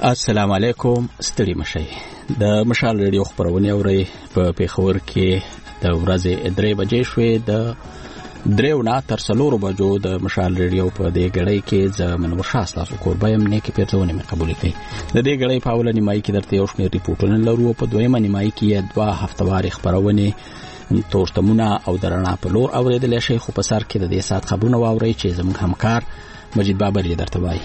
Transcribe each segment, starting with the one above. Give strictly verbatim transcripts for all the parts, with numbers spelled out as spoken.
السلام علیکم. ستړي مشئ. د مشال ریډیو خبرونه اوري په پیښور کې د ورځې درې بجې شوې. د دریو نه تر څلورو بجو د مشال ریډیو په دې غړۍ کې زمون ورشاس تاسو کوربایم نه کې پیرځونه مې قبول کړي. د دې غړۍ په اول نیمای کې درته یو شمېر ریپورتونه لرو، په دویمه نیمای کې دوه هفتواري خبرونه تورتمونه او درنا په لور اوریدل شي. خو په سر کې د دې سات خبرونه واوري چې زموږ همکار مجید بابر یې درته وایي.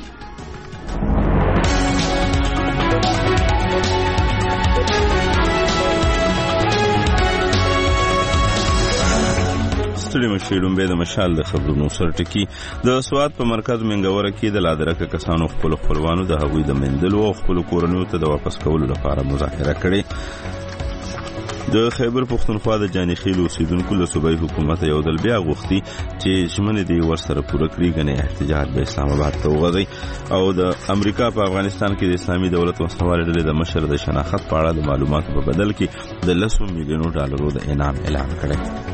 ستړي مشئ. لومبې د مشال د خبرونو سر ټکی. د سواد په مرکز منګوره کې د لادرکه کسانو خپل خپلوانو د هغوی د مندلو او خپل کورنیو ته د واپس کولو لپاره مذاکره کړې. د خیبر پښتونخوا د جانخیل اوسیدونکو له صوبایي حکومت یو ځل بیا غوښتي چې ژمنې دې ورسره پوره کړي، ګنې احتجاج به اسلام آباد ته وغځي. او د امریکا په افغانستان کې د اسلامي دولت وسلوالې ډلې د مشر د شناخت په اړه د معلوماتو په بدل کې د لسو میلیونو ډالرو د انعام اعلان کړی.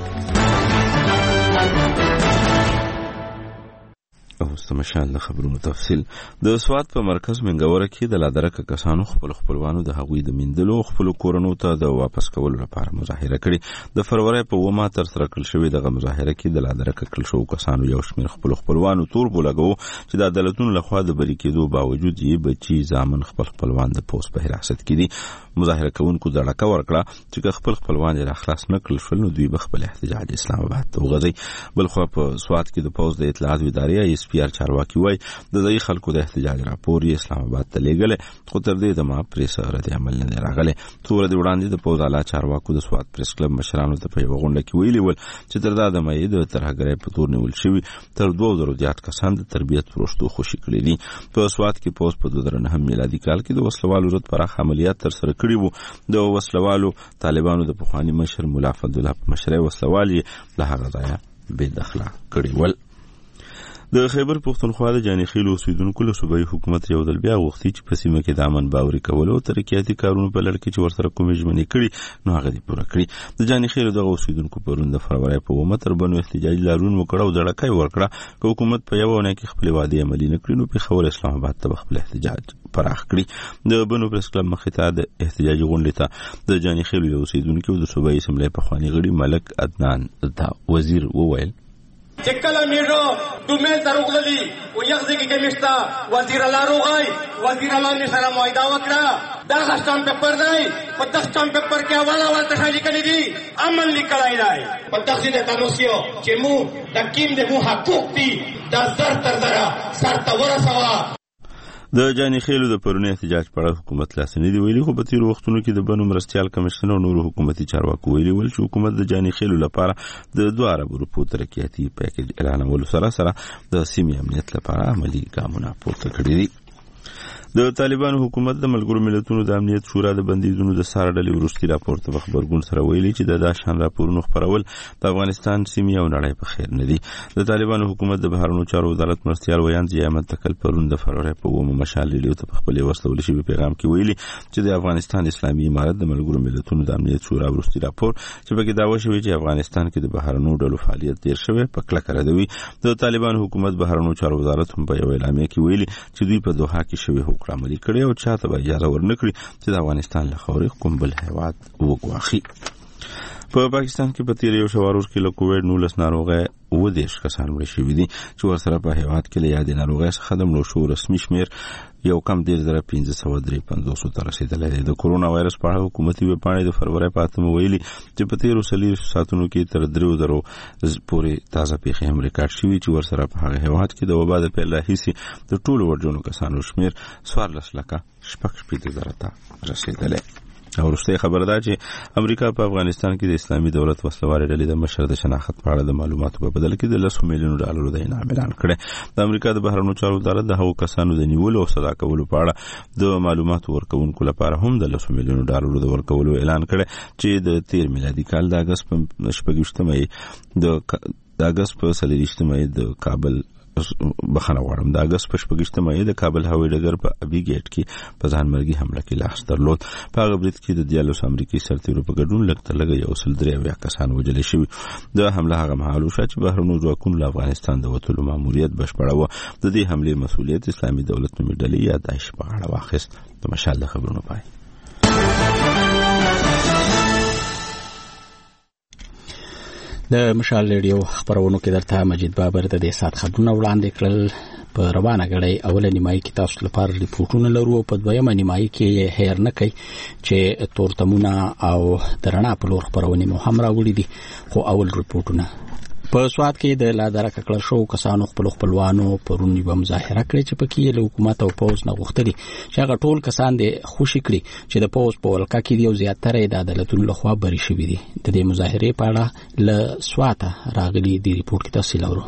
اوس د مشال د خبرونو تفصیل. د سواد په مرکز منګوره کې د لادرکه کسانو خپل خپلوانو د هغوی د مندلو خپل کورنو ته د واپس کولو لپاره مظاهره کړې. د فروری په اومه تر سره کړل شوې دغه مظاهره کې د لادرکه کړل شوو کسانو یو شمېر خپل خپلوانو تور بولګو چې د عدالتونو لخوا د بری کېدو باوجود یې بچي زامن خپل خپلوان د پوس په حراست کې دي. مظاهره کوونکو ځړکه ورکړه چې خپل خپلوان یې راخلاص نه کړل شول نو دوی به خپل احتجاج اسلام آباد ته وغځي. بلخو په سواد کې د پوز د اطلاعات ادارې اس پی آر چارواکي وای د ځای خلکو د احتجاج راپور یې اسلام آباد ته لیږل، خو تر دې دمه پریس رد عمل نه راغلی. څو ورځې وړاندې د پوز اعلی چارواکو د سواد پریس کلب مشرانو ته په یو غونډه کې ویلي ول چې تر دا دمه یې د ترهګرۍ په تور نیول شوي تر دوه زره زیات کسان د تربیت پروشتو خوشي کړي دي. په سواد کې پوز په دوه زره نهم میلادي کال کې د وسلوالو ضد پراخ عملیات تر سره کړي وو. د وسلوالو طالبانو د پخوانی مشر مولا فضلالله په مشرۍ وسلوالي له هغه ځایه بې دخله کړي ول. د خیبر پښتونخوا د جانخیل اوسیدونکو له صوبایي حکومت یو ځل بیا غوښتي چې په سیمه کې د امن باوري کولو او ترقیاتي کارونو په لړ کې چې ورسره کومې ژمنې کړي نو هغه دې پوره کړي. د جانخیل دغه اوسیدونکو پرون د فروری په اومه تر بنو احتجاجي لاریون وکړ او ځړکه یې ورکړه که حکومت په یوه اونۍ کې خپلې وعدې عملي نه کړي نو پېښور اسلام آباد ته به خپل احتجاج پراخ کړي. د بنو پریس کلب مخې ته د احتجاجي غونډې ته د جانخیل یو اوسیدونکي او د صوبایي اسمبلۍ پخواني غړي ملک عدنان دا وزیر وویل چې کله میډو دومل دروغلي او یغزي کې کمشتا وزیر الله روغای وزیر الله می سره موعده وکړه دا غشتم پیپر دی په دښتم پیپر کې حواله ورته خالي کړی دي امن لیکلای دی په تخصیص د تنوسیو چې مو د کیم د مو حقوق دي د زر تر زره سر ته ورسوا. د جانخیلو د پرونی احتجاج په اړه حکومت لاس نه دی ویلي، خو په تیرو وختونو کې د بنو مرستیال کمیشن او نورو حکومتي چارواکو ویلي ول چې حکومت د جانخیلو لپاره د دوه ارب روپو ترقیاتي پیکیج اعلانولو سره سره د سیمې امنیت لپاره عملي ګامونه پورته کړي دي. د طالبانو حکومت د ملګرو ملتونو د امنیت شورا د بندیزونو د سار ډلې وروستي راپور ته په خبرګون سره ویلي چې د دا شان راپورونو خپرول د افغانستان سیمې او نړۍ په خیر نه دي. د طالبانو حکومت د بهرنیو چارو وزارت مرستیال ویان ضیا احمد تکل پرون د فروری په اومه مشال ریډیو ته په خپلې ورسول شوي پیغام کې ویلي چې د افغانستان اسلامي امارت د ملګرو ملتونو د امنیت شورا وروستي راپور چې پکې دعوه شوې چې افغانستان کې د بهرنیو ډلو فعالیت ډېر شوی په کلکه ردوي. د طالبانو حکومت بهرنیو چارو وزارت هم په یو اعلامیه کې ویلي چې دوی په دوحه کې شوی حکم عملي کړی او چاته به اجازه ورنکړي چې د افغانستان له خاورې کوم بل هیواد وګواخي. په پاکستان کې په تیر یو شواروز کې له کووډ نولس ناروغۍ اووه دېرش کسان مړه شوي دي چې ورسره په هیواد کې له یادې ناروغۍ څخه د مړو شوو رسمي شمېر یو کم دېرش زره پنځه سوه درې پنځوسو ته رسېدلی دی. د کورونا وایرس په اړه حکومتي ویبپاڼې د فروری په اتمه ویلي چې په تېرو څلېرویشتو ساعتونو کې تر درېو زرو پورې تازه پیښې هم ریکارډ شوي چې ورسره په هغه هیواد کې د وبا د پیل راهیسې د ټولو ورجونو کسانو شمېر څوارلس لکه شپږ شپېته زره ته رسېدلی. او وروستۍ خبر ده چې امریکا په افغانستان کې د اسلامي دولت وسلوالې ډلې د مشر د شناخت په اړه د معلوماتو په بدل کې د لسو میلیونو ډالرو د انعام اعلان کړی. د امریکا د بهرنیو چارو وزارت د هغو کسانو د نیولو او سزا کولو په اړه د معلوماتو ورکوونکو لپاره هم د لسو میلیونو ډالرو د ورکولو اعلان کړی چې د تیر میلادي کال د اګست په شپږ ویشتمه د اګست په څلېرویشتمه د کابل بخنه غواړم د اگست په شپږشتمه د کابل هوایي ډګر په ابي ګیټ کې په ځانمرګي حمله کې لاس درلود. په هغه برید کې د دیالوس امریکایي سرتیرو په ګډون لږ تر لږه یو سل درې اویا کسان وژل شوي. د حمله هغه مهال وشوه چې بهرنیو ځواکونو له افغانستان د وتلو ماموریت بشپړه وه. د دې حملې مسؤلیت اسلامي دولت نومې ډلې یا داعش په غاړه واخیست. د مشال د خبرونو پای. د مشال ریډیو خبرونو کې درته مجید بابر د دې سات خبرونه وړاندې کړل. په روانه غړې اوله نیمایي کې تاسو لپاره ریپورتونه لرو او په دویمه نیمایي کې هیر نه کوي چې تورتمونه او درنا په لور خبرونه مو هم راوړي دي. خو اول ریپورتونه په سواد کې د لادره کړل شو کسانو خپل خپلوانو پرونی به مظاهره کړې چې پکې له حکومت او پوز نه غوښتلي چې هغه ټول کسان د خوشي کړي چې د پوز په ولکه کې دی او زیاتره د عدالتونو لخوا بری شوی دي. د دې مظاهره په اړه له سواته راغلي دی ریپورت کې تفصیل اورو.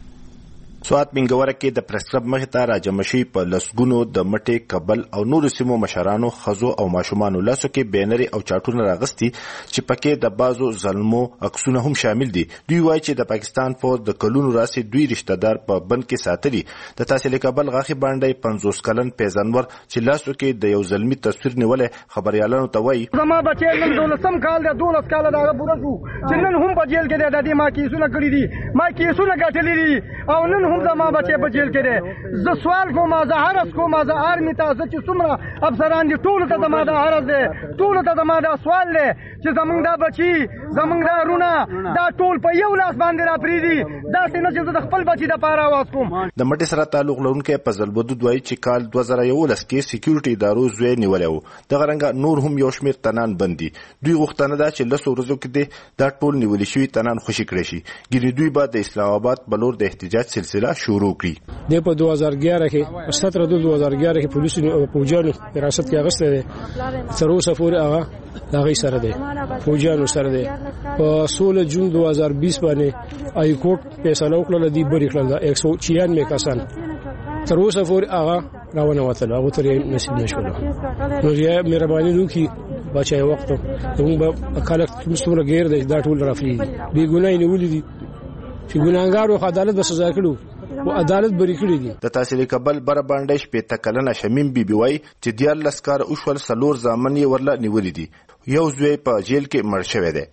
سوات منګوره کې د پریس کلب مخې ته راجمشي په لسګونو د مټې کابل او نور سیمو مشرانو خزو او ماشومان لاسو کې بینري او چاټونه راغستي چې پکې د بازو ظلمو عکسونه هم شامل دي. دوی وایي چې د پاکستان فوج د کلونو راسي دوی رشتہ دار په بند کې ساتلي. د تحصیل کابل غاخي باندې پنځوس کلن پیژنور چې لاسو کې د یو ظلمي تصویر نیولې خبريالانو ته وایي زما بچي نن دولسم کال د دولس کال دا پوره شو چې نن هم په جیل کې د دې ما کیسونه کړی دي ما کیسونه ګټلې دي او نن هم زما بچي په جیل کې دي. ز سوال کوم زه هرڅ کوم زه آرمي ته چې څومره افسران دي ټول ته زما د هرڅ دي ټول ته زما د سوال دي چې زمونږ دا بچي زمونږ دا رونه دا ټول په یو لاس باندې را پریدي دا څنګه چې د خپل بچي د پاره आवाज کوم. د مټي سره تعلق لرونکي په زلبدود وایي چې کال دوه زره یولس کې سکیورټي ادارو زوی نیولې و. د غرنګ نور هم یو شمیر تنان بندي. دوی غوښتنه ده چې لسو ورځو کې دي دا ټول نیولې شوی تنان خوشي کړي شي. ګینه دوی بعد د اسلام آباد بلور د احتجاج سلسله شروع کړي. د په دوه هزار ګیاره کې ستره د دوه هزار ګیاره کې پولیسو پوجانو حراست کې اغسته دي تر اوسه پورې هغه دا غي سره دي پوجانو سره دي. په سولہ جون دوه هزار بیس باندې آی کورټ فیصله وکړه د دې بری کړل یک سو چھیانوے کسان تر اوسه پورې هغه راونه وته هغه تر نصیب نشول. نو یې مهرباني وکړي بچای وخت موږ به کله څومره غیر دی دا ټول رافي بي ګناي نه ولې دي چې ګناګارو عدالت به سزا کړو او عدالت بری کړی دي. د تحصیل کابل بر باندې شپې تکلنه شمیم بي بي وای چې دیار لسکار او شول سلور ځامن یې ورله نیولې دي. یو زوی په جیل کې مړ شوی دی.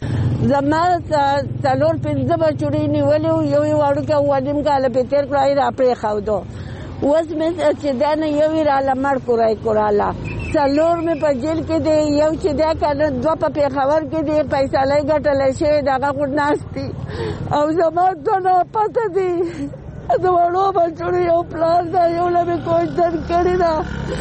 زما سلور پنځه بچوړي نیولې یو یو واړو کې ودیم کاله په تیر کړای را پرې خاو دو اوس مې چې دا نه یو را لمړ کورای کوراله سلور مې په جیل کې دی یو چې دا کنه دوه په پیښور کې دی پیسې لای ګټل شي دغه ګډناستي او زما ته پته دی د وړو بچو یو پلان دا یو لمه کوشش کړی دا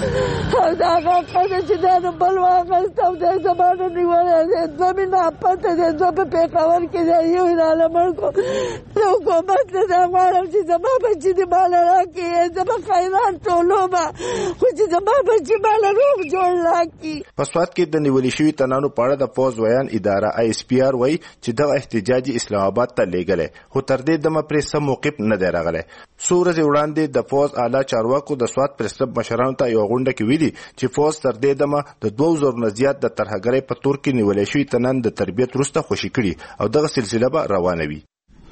دا هغه چې دا بل واغست او د زمانه نیولې دوه مینه پته دی دوه په پیښور کې دی یو را لمړ کو نو حکومت دا غواړم چې زما بچی دی مال راکړي زما خیرات ټولوبه خو چې زما بچی مال روغ جوړ راکړي. په سوات کې د نیولې شوی تنانو په اړه د فوز ویان اداره آی اس پی آر وایي چې دغه احتجاجي اسلام آباد ته لیږلی خو تر دې دمه پرې سم موقف نه دی راغلی. څو ورځې وړاندې د فوز اعلی چارواکو د سوات پریس کلب مشرانو ته یو غونډه کې ویلي چې فوز تر دې دمه د دوه زره نه زیات د ترهګرۍ په تور کې نیولې شوی تنان د تربیت وروسته خوشي کړي او دغه سلسله به روانه وي.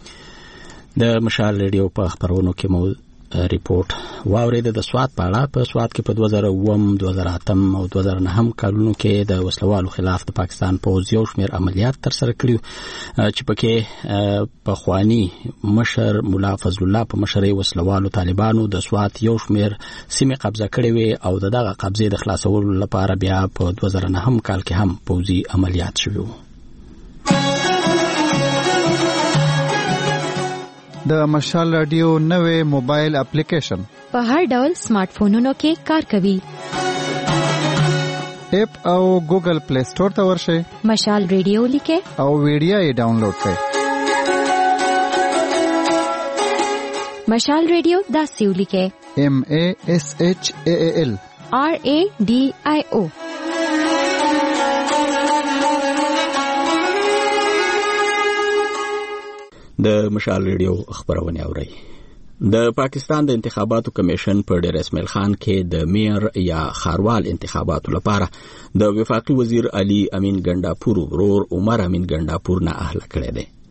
د مشال ریډیو په خبرونو کې مو ریپورت واورید د سوات په اړه. په سوات کې په دوه زره اووم دوه زره اتم او دوه زره نهم کلونو کې د وسلوالو خلاف د پاکستان پوځ یو شمېر عملیات ترسره کړي چې پکې پخوانی مشر مولا فضل الله په مشرۍ وسلوالو طالبانو د سوات یو شمېر سیمې قبضه کړې وي او دغه قبضې د خلاصولو لپاره بیا په دوه زره نهم کال کې هم پوځي عملیات شوي وو. د مشال رادیو نوې موبایل اپلیکیشن په هر ډول سمارټ فونونو کې کار کوي. اپ او ګوګل پلی سٹور ته ورشئ مشال ریډیو لیکه او ویډیو یې ډاونلوډ کړئ. مشال ریډیو دا سیو لیکه M A S H A A L R A D I O. د مشال ریډیو خبرونه اوري. د پاکستان د انتخاباتو کمیشن په ډیر اسماعیل خان کې د میر یا خاروال انتخاباتو لپاره د وفاقي وزیر علي امین ګنداپور ورور عمر امین ګنداپور نه اهله کړی دی.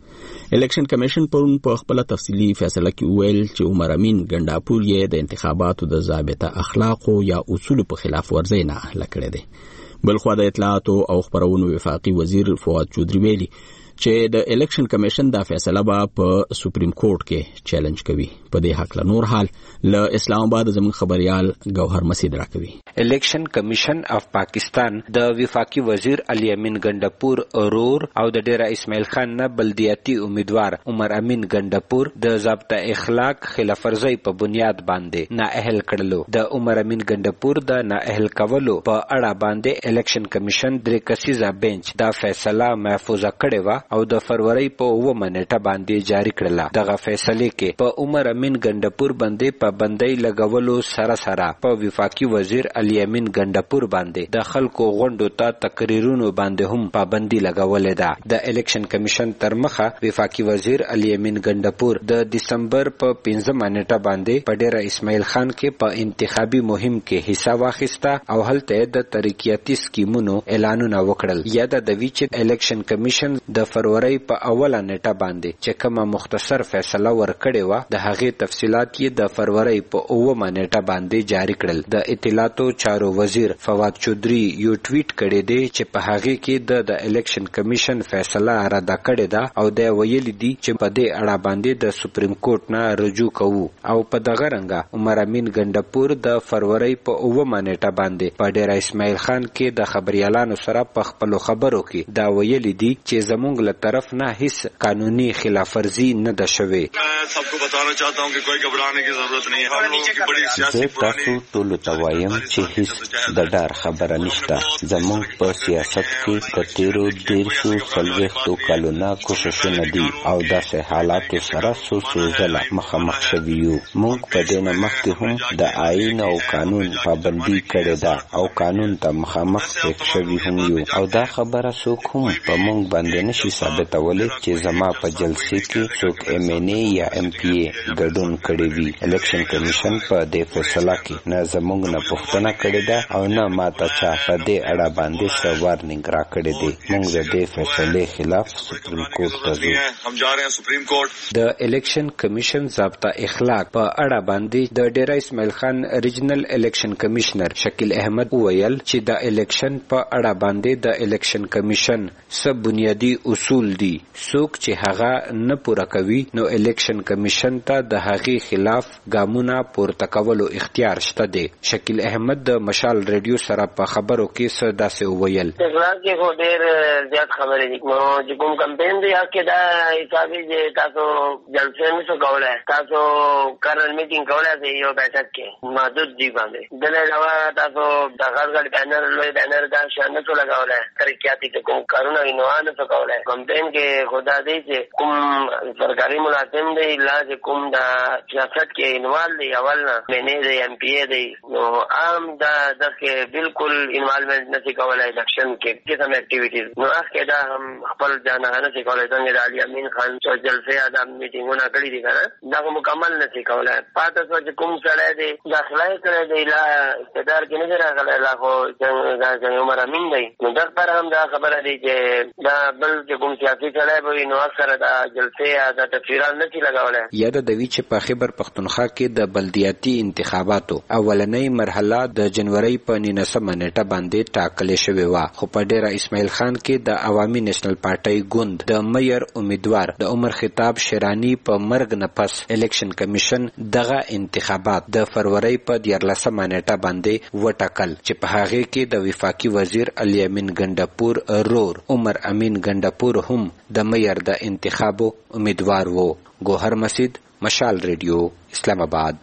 الیکشن کمیشن پرون په خپل تفصیلی فیصله کې ویل چې عمر امین ګنداپور یې د انتخاباتو د ضابطه اخلاق یا اصول په خلاف ورزي نه لکړه دي. بلخو د اطلاعات او خبرونو وفاقي وزیر فواد چودري ویلي چې د الیکشن کمیشن دا فیصله به په سپریم کورټ کې چیلنج کوي. په دې حق له نور حال له اسلام آباد زموږ خبريال گوهر مسید راکوي. الیکشن کمیشن اف پاکستان د وفاقي وزیر علي امین ګنداپور اورور او د ډیره اسماعیل خان نه بلدیاتي امیدوار عمر امین ګنداپور د ضابطه اخلاق خلاف ورزي په بنیاد باندې نااهل کړلو. د عمر امین ګنداپور د نااهل کولو په اړه باندې الیکشن کمیشن درې کسیزه بنچ دا فیصله محفوظه کړې و او د فروری په اوومه نیټه باندې جاری کړله. دغه فیصله کې په عمر امین ګنداپور باندې پابندۍ لګولو سره سره په وفاقي وزیر علي امین ګنداپور باندې د خلکو غونډو ته تقریرونو باندې هم پابندي لګولې ده. د الیکشن کمیشن تر مخه وفاقي وزیر علي امین ګنداپور د دسمبر په پنځمه نیټه باندې په ډیره اسماعیل خان کې په انتخابي مهم کې حصہ واخیسته او هلته د ترقیاتي سکیمونو اعلانونه وکړل. یا د ویچ الیکشن کمیشن د فروری په اوله نیټه باندې چې کومه مختصر فیصله ورکړې و د هغې تفصیلات یې د فروری په اومه نیټه باندې جاری کړل. د اطلاعاتو چارو وزیر فواد چودري یو ټویټ کړی دی چې په هغې کې د د الیکشن کمیشن فیصله رد کړې ده او د ویلي دي چې په دې اړه باندې د سپریم کورټ نه رجوع کوو. او په دغه رنګه عمر امین ګنداپور د فروری په اومه نیټه باندې په ډیره اسماعیل خان کې د خبريالانو سره په خپل خبرو کې دا ویلي دي چې زموږ له طرف نه هیڅ قانوني خلاف ورزي نه ده شوې. सबको बताना चाहता हूं कि कोई घबराने की जरूरत नहीं है. हम लोगों की बड़ी सियासी تاسو ټول ته وایم چې هیڅ د ډار خبره نشته. زموږ په سیاست کې د تیرو دیرشو څلوېښتو کلونو کوششونه دي او داسې حالاتو سره څو څو ځله مخامخ شوي یو. موږ په دې نه مخکې هم د آئین او قانون پابندي کړې ده او قانون ته مخامخ پېښ شوي هم یو او دا خبره څوک هم په موږ باندې نشي ثابتولی چې زما په جلسې کې څوک ایم این ای یا ایم پی ای ګډون کړی وي. الیکشن کمیشن په دې فیصله کې نه زموږ نه پوښتنه کړې ده او نه ماته چا په دې اړه باندې څه وارننګ راکړی دی. موږ د دې فیصلې خلاف سپریم کورټ ته ځو. हम जा रहे हैं सुप्रीम कोर्ट. د الیکشن کمیشن ضابطه اخلاق په اړه باندې د ډیره اسماعیل خان ریجنل الیکشن کمشنر شکیل احمد وویل چې د الیکشن په اړه باندې د الیکشن کمیشن څه بنیادی اصول دي. څوک چې هغه نه پوره کوي نو الیکشن کمیشن ته د هغې خلاف ګامونه پورته کولو اختیار شته دی. شکیل احمد د مشال ریډیو سره په خبرو کې څه داسې وویل. اخلاق کې خو ډېر زیات خبرې دي. نو چې کوم کمپین دی هغه کې دا حساب دی چې تاسو جلسې نشو کولی، تاسو کرنل میټینګ کولی شئ یو بیٹک کې محدود دي باندې. دل علاوه تاسو د غټ غټ بینر لوی بینر دا شیان نشو لګولی. ترقیاتي چې کوم کارونه وي نو هغه نشو کولی. کمپین کې خدا دی چې کوم سرکاري ملازم دی لا چې کوم د سیاست کې انوال دی اول نه مینې دی ایم پی ای دی نو عام دا دغه بالکل انوالمنٹ نشي کولی الیکشن کې قسم اکټیویټیز. نو هغه کې دا هم خپل ځان نه شي کولی. څنګه د علي امین خان چې جلسې ادم میټینګونه کړي دي کنه دا مکمل نشي کولی. پاتې څه چې کوم سړی دی داخله کړی دی لا اقتدار کې نه راغلی لا خو څنګه عمر امین دی نو در پر هم دا خبره دی چې دا بل چې کوم سیاسي سړی به نو اکثر دا جلسې دا تفسیران نشي لګولی. یاد د وی چې په خیبر پختونخوا کې د بلدیاتي انتخاباتو اولنۍ مرحله د جنوري په نولسمه نیټه باندې ټاکلې شوې وه، خو په ډیره اسماعیل خان کې د عوامي نېشنل پارټۍ ګوند د میر امیدوار د عمر خطاب شیرانی په مرګ نه پس الیکشن کمیشن دغه انتخابات د فروری په دیارلسمه نیټه باندې وټاکل چې په هغې کې د وفاقي وزیر علي امین ګنداپور رور عمر امین ګنداپور هم د میر د انتخابو امیدوار وو. گوهر مسید، مشال ریڈیو، اسلام آباد.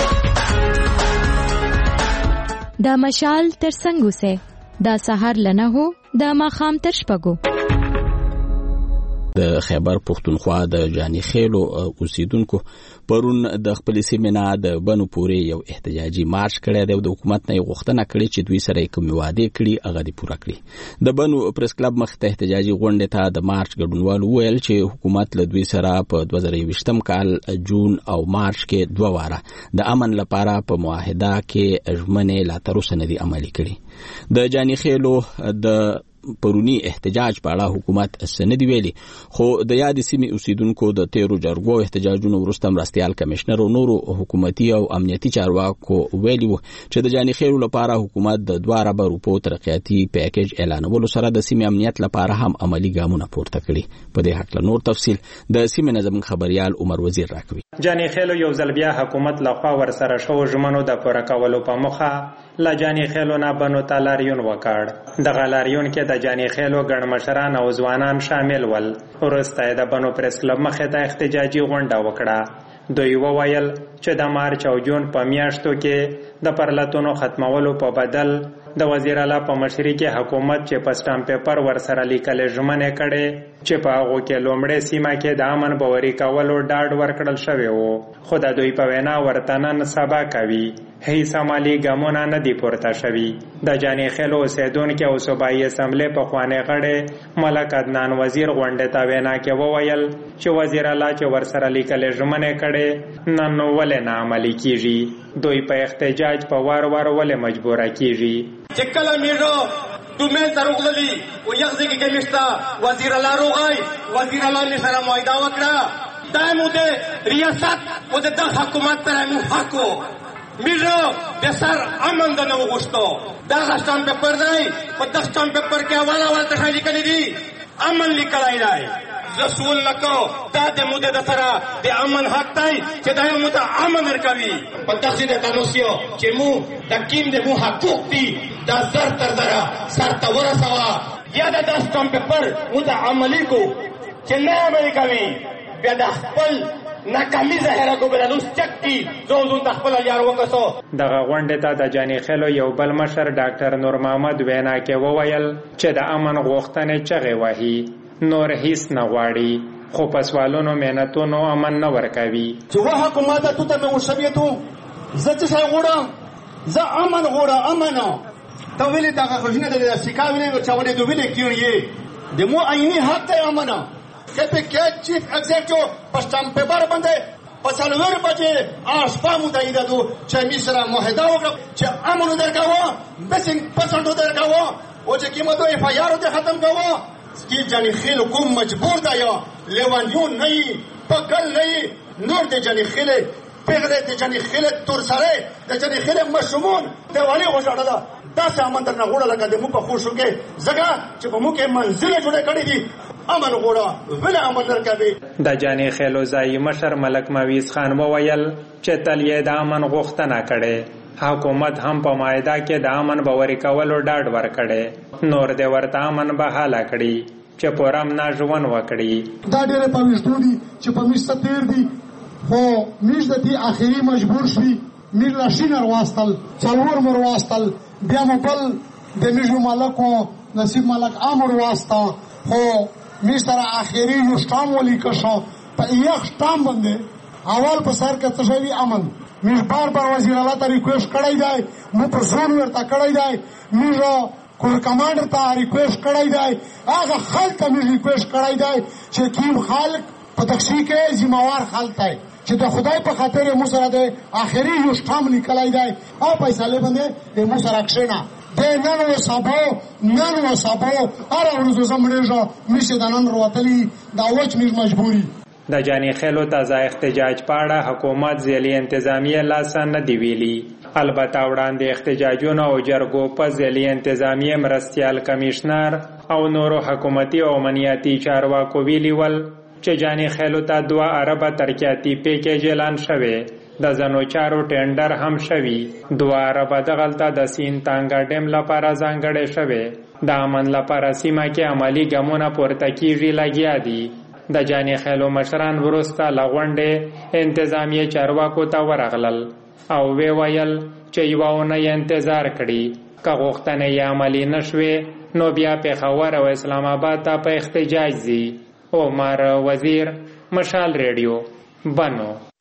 دا مشال تر څنګه سه دا سحر لنه هو دا ماخام تر شپګو. د خیبر پختونخوا د جانی خیلو اوسیدونکو پرون د خپل سیمې نه د بنو پورې یو احتجاجي مارچ کړی دی او د حکومت نه غوښتنه کړې چې دوی سره کوم وعده کړي هغه دې پوره کړي. د بنو پریس کلب مخ ته احتجاجي غونډه ته د مارچ ګډونوالو ویل چې حکومت له دوی سره په دوه زره یوویشتم کال جون او مارچ کې دوه واره د امن لپاره په معاهده کې ژمنې لا تر اوسه نه دي عملي کړي. د جانی خیلو د پرونی احتجاج په اړه حکومت سند ویلي، خو د یاد سیمې اوسیدونکو د تیرو جرګو احتجاجونو وروسته مرستيال کمشنر او نورو حکومتي او امنیتي چارواکو ویلي وو چې د جاني خیلو لپاره حکومت د دوه ارب روپو ترقیاتي پیکیج اعلانولو سره د سیمې امنیت لپاره هم عملی ګامونه پورته کړي. په دې حق له نور تفصیل د سیمې نظم خبريال عمر وزیر راکوي. جاني خیلو یو ځل بیا حکومت لخوا ورسره شو ژمنو د پوره کولو په مخه لا جاني خیلو نه بنو تالاریون وکړ. د غالاریون کې د جاني خیلو ګڼ مشران او ځوانان شامل ول. ورسته د بنو پریس کلب مخې ته احتجاجي غونډه وکړه. دوی وویل چې د مارچ او جون په میاشتو کې د پرلتونو ختمولو په بدل د وزیر اعلی په مشرۍ کې حکومت چې په سټامپ پیپر ورسره لیکل ژمنه کړي چې په هغه کې لومړی سیمه کې د امن باوري کولو ډاډ ورکړل شوی وو، خو د دوی په وینا ورته نن سبا کوي هیڅ عملي ګامونه نه دي پورته شوي. د جاني خیلو اوسیدونکي او صوبایي اسمبلی پخوانی غړی ملک عدنان وزیر غونډې ته وینا کې وویل چې وزیر اعلی چې ورسره لیکل ژمنه کړي نن ولې نه عملي کیږي. دوی په احتجاج په وار وار ولې مجبوره کیږي. چې کله میرو دومل تروغللی او یغزه کې کمشتا وزیر اعلی روغای وزیر اعلی می سره معاهده وکړه دایمو د ریاست او د حکومت تر مو حقو میرو د سر امن د نو غوښتو دا غشتان پیپر دی په دغشتان پیپر کې حواله ولته خالي کړی دي امن لیکلای دی رسول نکو دا د موده د سره د امن حق دی چې دا موږ ته امن ورکوي په دغه د تاسو چې مو د کیم د مو حقوق دي دا زر تر زره سر ته ورسوا یا د دغشتان پیپر موږ ته عملی کو چې نه عملی کوي بیا د خپل ناکامي ظاهره کو بلالوس چکتی زوزون تخپل یار وکسو. دغه غونډه ته د جاني خیلو یو بل مشر ډاکټر نور محمد وینا کې وویل چې د امن غوښتنې چغې وهي نور هیڅ نه غواړي خو په سوالونو مهنتونو امن نه ورکوي. چې وه حکومت ته ته مې وشبیتو زه څه شی غواړم زه امن غواړم امن ته ویلې دغه خوښنه د سیکا ویلې چاولې دوی ویلې کیږي د مو عیني حق ته امن کته کې چیف ایگزیکټیو په سټامپ پیپر باندې په څلور بجې آشپا متحده دو چې می سره معاهده وکړه چې امن درکاوه بیسنګ پرسنټ درکاوه او چې قیمتو اف آی آر ته ختم کاوه کی جاني خیل کوم مجبور دا یا لیوانیون نه پکل نه نور د جاني خیل پیغله د جاني خیل تور سره د جاني خیل مشمون دیوالی غوښړه دا سامان درنه غوړه لکه د مو په خوشو کې زګه چې په مو کې منزل جوړه کړې دي امن غوړه ولا امن درکوي. د جاني خیلو ځای مشر ملک مویز خان وویل چې تل یې د امن غوښتنه کړي حکومت هم په معاهده کې د امن باوري کولو ډاډ ورکړي نور د ورته امن بحاله کړي چې پورم نه ژوند وکړي. دا ډېر په وشتو دي چې په مشته تیر دي خو مشته دي اخیری مجبور شي میر لاشینر واستل څلور مر واستل بیا مبل د میجو ملکو نصیب ملک امر واسطه خو می سره اخیری یو شتام ولی کښه په یو شتام باندې اول په سر کې څه وی امن می بار بار وزیر اعلی ته ریکوست کړی دی مو په ځون ورته کړی دی می جو کور کمانډر ته ریکوست کړی دی هغه خلک می ریکوست کړی دی چې کیم خلک په تخصیص کې ذمہوار خلک دی چې د خدای په خاطر مو سره د اخیری یو شتام لیکلای دی او پیسې باندې مو سره کښنه د نن و سبا نن و سبا هر ورځ زمړېږه میشه د نن وروتلی دا وچ میش مجبوری. د جاني خیلو تازه احتجاج پاړه حکومت ځلې انتظامیه لاسان نه دی ویلي. البته وړاندې احتجاجونه او جرګو په ځلې انتظامیه مرستيال کمشنر او نورو حکومتي او امنیتي چارواکو ویلي ول چې جاني خیلو ته دوه اربه ترقیاتي پیکیج اعلان شوی د زنو چارو ټینډر هم شوی دوه اربه دغلته د سین تانګا ډیم لپاره ځانګړی شوی د امن لپاره سیمه کې عملی ګامونه پورته کیږي لګیا دي. د جاني خیلو مشران وروسته لغونډې انتظامیه چارواکو ته ورغلل او وی ویل چې یوونه انتظار کړي که غوښتنې یې عملي نشوي نو بیا پېښور او اسلام آباد ته په احتجاج ځي. عمر وزیر مشال ریډیو بنو.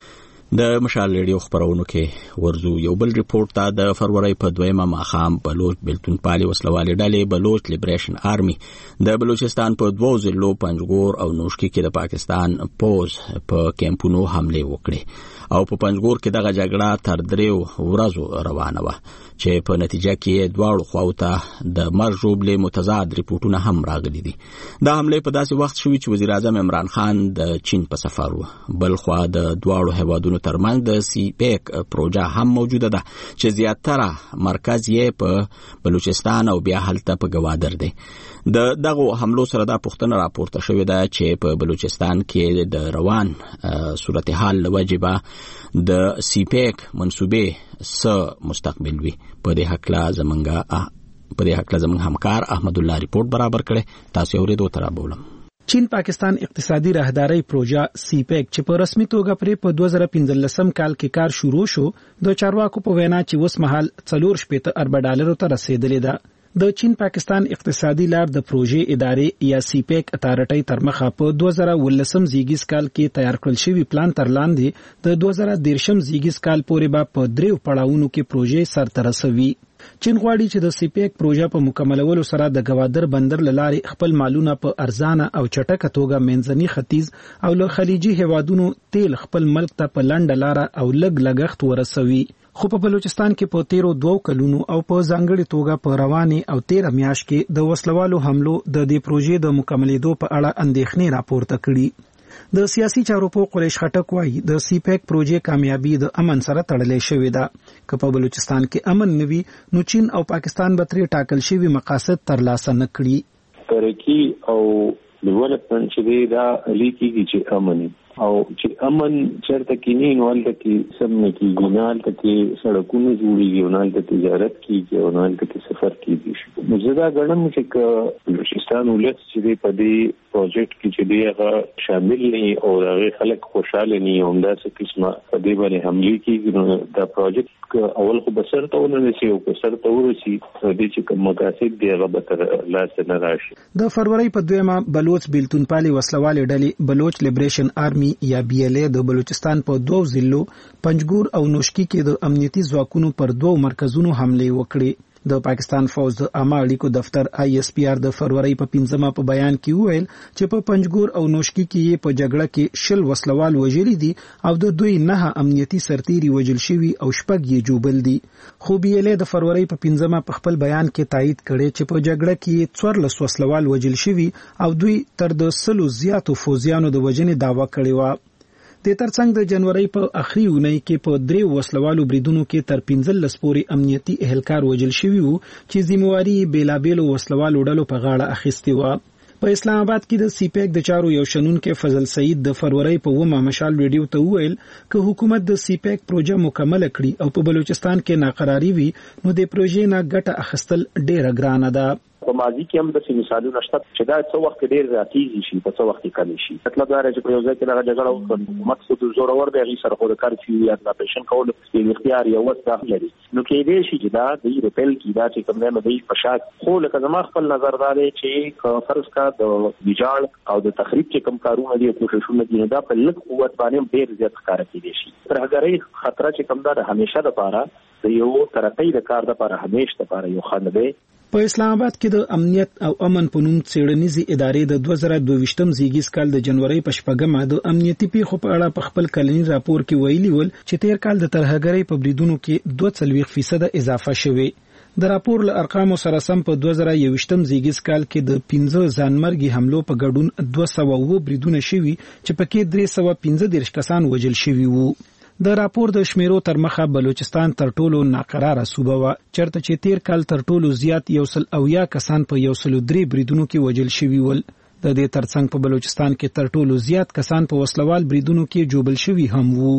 د مشال ریډیو خبرونو کې ورزو یو بل ریپورت ته د فروری په دویمه ماخام بلوچ بلتون پالي وسلوالې ډلې بلوچ لیبریشن آرمي د بلوچستان په دوو ضلعو پنجګور او نوشکی کې د پاکستان پوز په کیمپونو حمله وکړي او په پنجګور کې دغه جګړه تر دریو ورځو روانه وه چې په نتیجه کې دواړو خواو ته د مرجوبلې متضاد ریپورتونه هم راغلي دي. دا حمله په داسې وخت شوې چې وزیر اعظم عمران خان د چین په سفر و. بل خوا د دواړو هیوادونو ترمنځ د سی پیک پروژه هم موجوده ده چې زیاتره مرکز یې په بلوچستان او بیا هلته په گوادر دی. د دغه حملو سره دا پوښتنه راپورته شوې ده چې په بلوچستان کې د روان صورتحال لوجبه د سی پیک منسوبې س مستقبل وي. په دې حقلا زمونږه په دې حقلا زمونږ همکار احمد الله ریپورت برابر کړي. تاسو اورېدو تر بولم. چین پاکستان اقتصادي راهداري پروژه سی پیک چې په رسمي توګه پرې په دوه زره پنځلسم کال کې کار شروع شو د چارواکو په وینا چې اوس مهال څلور شپېته ارب ډالرو ته رسیدلې ده. د چین پاکستان اقتصادي لار د پروژې ادارې یا سی پیک اتارټي تر مخه په دوه زره ولسم زیږیز کال کې تیار کړل شوی پلان تر لاندې د دوه زره دیرشم زیږیز کال پورې به په دریو پړاوونو کې پروژې سرته رسوي. چین غواړي چې د سی پیک پروژه په مکملولو سره د گوادر بندر لارې خپل مالونه په ارزانه او چټکه توګه منځني ختیځ او له خلیجي هیوادونو تیل خپل ملک ته په لنډه لار او لګ لګښت ورسوي. خو په بلوچستان کې په تیرو دوو کلونو او په ځانګړي توګه په رواني او تیر میاشت کې د وسلوالو حملو د دې پروژې د مکملېدو په اړه اندېښنې راپورته کړي. د سیاسي چارو په قریش خټک وایي د سی پیک پروژې کامیابی د امن سره تړلې شوې ده. که په بلوچستان کې امن نوي نو چین او پاکستان به ترې ټاکل شوي مقاصد ترلاسه نه کړي. ترقی او ډیولپمنټ چې دا لیکي چې امن او چې امن چرته کې نه نوالته کې سم نه کېږي، نه هلته کې سړکونه جوړېږي، نه هلته تجارت کېږي او نه هلته کې سفر کېږي. نو زه دا ګڼم چې که بلوچستان ولس چې دی په دې پروجیکټ کې چې دی هغه شامل نه او هغې خلک خوشحاله نه او همداسې قسمه په دې باندې حملې کېږي نو دا پروجیکټ اول خو به سرته ونه رسي او که سرته ورسي دې چې کوم مقاصد دی هغه به تر لاسه نه راشي. د فروری په دویمه بلوچ بیلتون پالي وسلوالې ډلې بلوچ لیبریشن آرمي یا بی ایل ای د بلوچستان په دوو ضلعو پنجګور او نوشکی کې د امنیتي ځواکونو پر دوو مرکزونو حملې وکړې. د پاکستان فوج د عامه اړیکو دفتر آی ایس پی آر د فروری په پنځمه په بیان کې وویل چې په پنجګور او نوشکی کې په جګړه کې شل وسلوال وژلي دي او د دوی نه امنیتي سرتیري وژل شوي او شپږ یې جوبل دي. خو بی ایل ای د فروری په پنځمه په خپل بیان کې تایید کړي چې په جګړه کې څوارلس وسلوال وژل شوي او دوی تر د سلو زیاتو فوجیانو د وژنې دعوه کړې وه. د ترڅنګ د جنوري په اخري اونۍ کې په دریو وسلوالو بریدونو کې تر پنځلس پورې امنیتي اهلکار وژل شوي وو چې ذمہواري بیلابیلو وسلوالو ډلو په غاړه اخیستې وه. په اسلام آباد کې د سی پیک د چارو یو شنونکو فضل سعید د فروری په ومه مشال ریډیو ته وویل که حکومت د سی پیک پروژه مکمل کړي او په بلوچستان کې ناقراری وي نو د پروژې نه ګټه اخیستل ډیره ګرانه ده. په ماضي کې هم د مثالونو شته چې دا څو وخت ډیر راتېږي شي په څو وخت کې کمی شي. مطلب دا چې په یو ځای کې دغه جګړه وکړي حکومت خو د زور اور دی هغې سره خو د کارفیو یا د اپریشن کولو یو اختیار یا وس داخل لري نو کېدای شي چې دا د ریپل کې دا چې کوم دی نو دی په شا خو لکه زما خپل نظر دا دی چې فرض کا د ویجاړ او د تخریب چې کوم کارونه دي کوششونه دي نو دا په لږ قوت باندې ډیر زیات ښکاره کېدای شي. ترهګرۍ خطره چې کوم دا د همیشه لپاره د یو ترقۍ د کار لپاره همیشه لپاره یو خنډ دی. په اسلام آباد کې د امنیت او امن په نوم څېړنیزې ادارې د دوه زره دوهویشتم زیږیز کال د جنوري په شپږمه د امنیتي پیښو په اړه په خپل کلني راپور کې ویلي ول چې تیر کال د ترهګرۍ په بریدونو کې دوه څلوېښت فیصده اضافه شوې. د راپور له ارقامو سره سم په دوه زره یوویشتم زیږیز کال کې د پنځه ځانمرګي حملو په ګډون دوه سوه اووه بریدونه شوي چې پکې درې سوه پنځه دېرش کسان وژل شوي وو. د راپور د شمیرو تر مخه بلوچستان تر ټولو ناقراره صوبه وه چېرته چې تیر کال تر ټولو زیات یو سل اویا کسان په یو سلو درې بریدونو کې وژل شوي ول. د دې ترڅنګ په بلوچستان کې تر ټولو زیات کسان په وسلوال بریدونو کې جوبل شوي هم وو.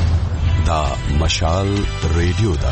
دا مشال ریډیو ده.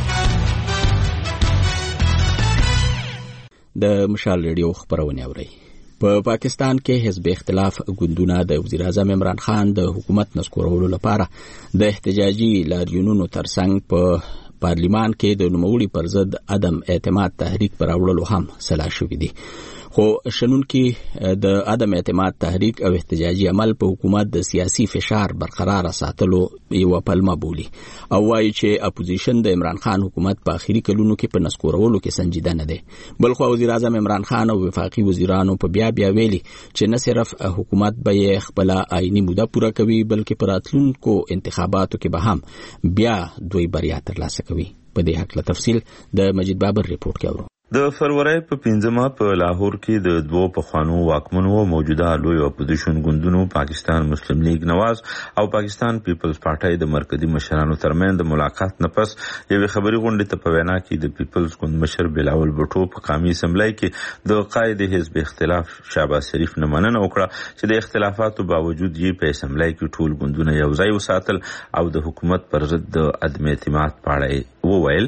د مشال ریډیو خبرونه اورئ. په پاکستان کې حزب اختلاف ګوندونه د وزیر اعظم عمران خان د حکومت نسکورولو لپاره د احتجاجي لاریونونو ترڅنګ په پارلیمان کې د نوموړي پر ضد عدم اعتماد تحریک پر راوړلو هم سلا شوي دي. خو شنونکو د عدم اعتماد تحریک او احتجاجي عمل په حکومت د سیاسي فشار برقرار ساتلو یو پلمه بولی او وایي چې اپوزیشن د عمران خان حکومت په اخیری کلونو کې په نسکورولو کې سنجیده نه دی. بلخو وزیر اعظم عمران خان او وفاقي وزیرانو په بیا بیا ویلي چې نه صرف حکومت به خپل آئینی موده پوره کوي بلکې په راتلونکو انتخاباتو کې به هم بیا دوی بریا ترلاسه کوي. په دې حق له تفصیل د مجید بابر ریپورت کې اورو. د فروری په پنځمه په لاهور کې د دوو پخوانو واکمنو موجوده لوی اپوزیشن ګوندونو پاکستان مسلم لیگ نواز او پاکستان پیپلز پارټي د مرکزی مشرانو ترمنځ د ملاقات نه پس یوه خبري غونډه ته په وینا کې د پیپلز ګوند مشر بلاول بټو په قومي اسمبلی کې د قائد حزب اختلاف شهباز شریف نه مننه وکړه چې د اختلافاتو باوجود یې په اسمبلی کې ټول ګوندونه یو ځای وساتل او د حکومت پر ضد د عدم اعتماد پاړې وویل.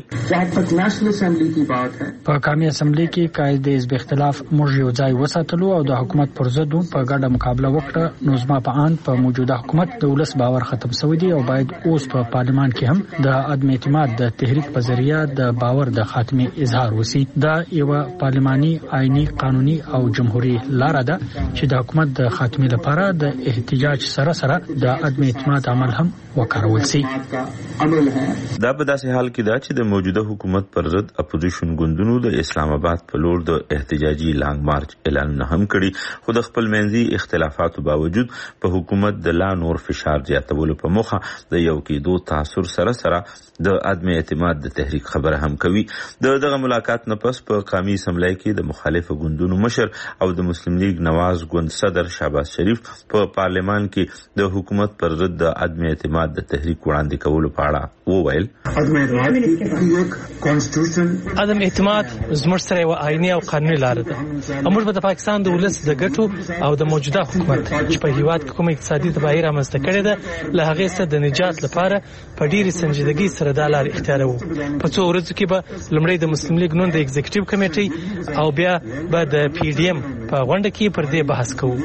په قومي اسمبلی کې قائد حزب اختلاف موږ یو ځای وساتلو او د حکومت پر ضد په ګډه مقابله وکړه. نو زما په ان په موجوده حکومت د ولس باور ختم شوی دی او باید اوس په پارلمان کې هم د عدم اعتماد د تحریک په ذریعہ د باور د خاتمه اظهار وسی. دا یو پارلماني آئینی قانوني او جمهوریت لاره ده چې د حکومت د خاتمه لپاره د احتجاج سره سره د عدم اعتماد عمل هم وکړول شي. دا په داسې حال کې دا چې د موجوده حکومت پر ضد اپوزیشن ګوندونو د اسلام آباد په لور د احتجاجي لانګ مارچ اعلان نه هم کړي خو د خپل منځي اختلافاتو باوجود په حکومت د لا نور فشار زیاتولو په مخه د یو کېدو تاثر سره سره د عدم اعتماد د تحریک خبره هم کوي. د دغه ملاقات نه پس په قومي اسمبلی کې د مخالفه ګوندونو مشر او د مسلم لیگ نواز ګوند صدر شهباز شریف په پارلمان کې د حکومت پر ضد د عدم اعتماد د تحریک وړاندې کولو په اړه وویل. عدم اعتماد زموږ سره یو آئینی او قانوني لار ده. موږ به د پاکستان د ولس د ګټو او د موجوده حکومت چې په هیواد کې کوم اقتصادي تباهي رامنځته کړې ده له هغې څخه د نجات لپاره په ډېرې سنجیدګۍ سره دا لار اختیاروو. په څو ورځو کې به لومړی د مسلم لیگ نون د ایگزیکټیو کمیټې او بیا به د پی ډی ایم په غونډه کې پر دې بحث کوو.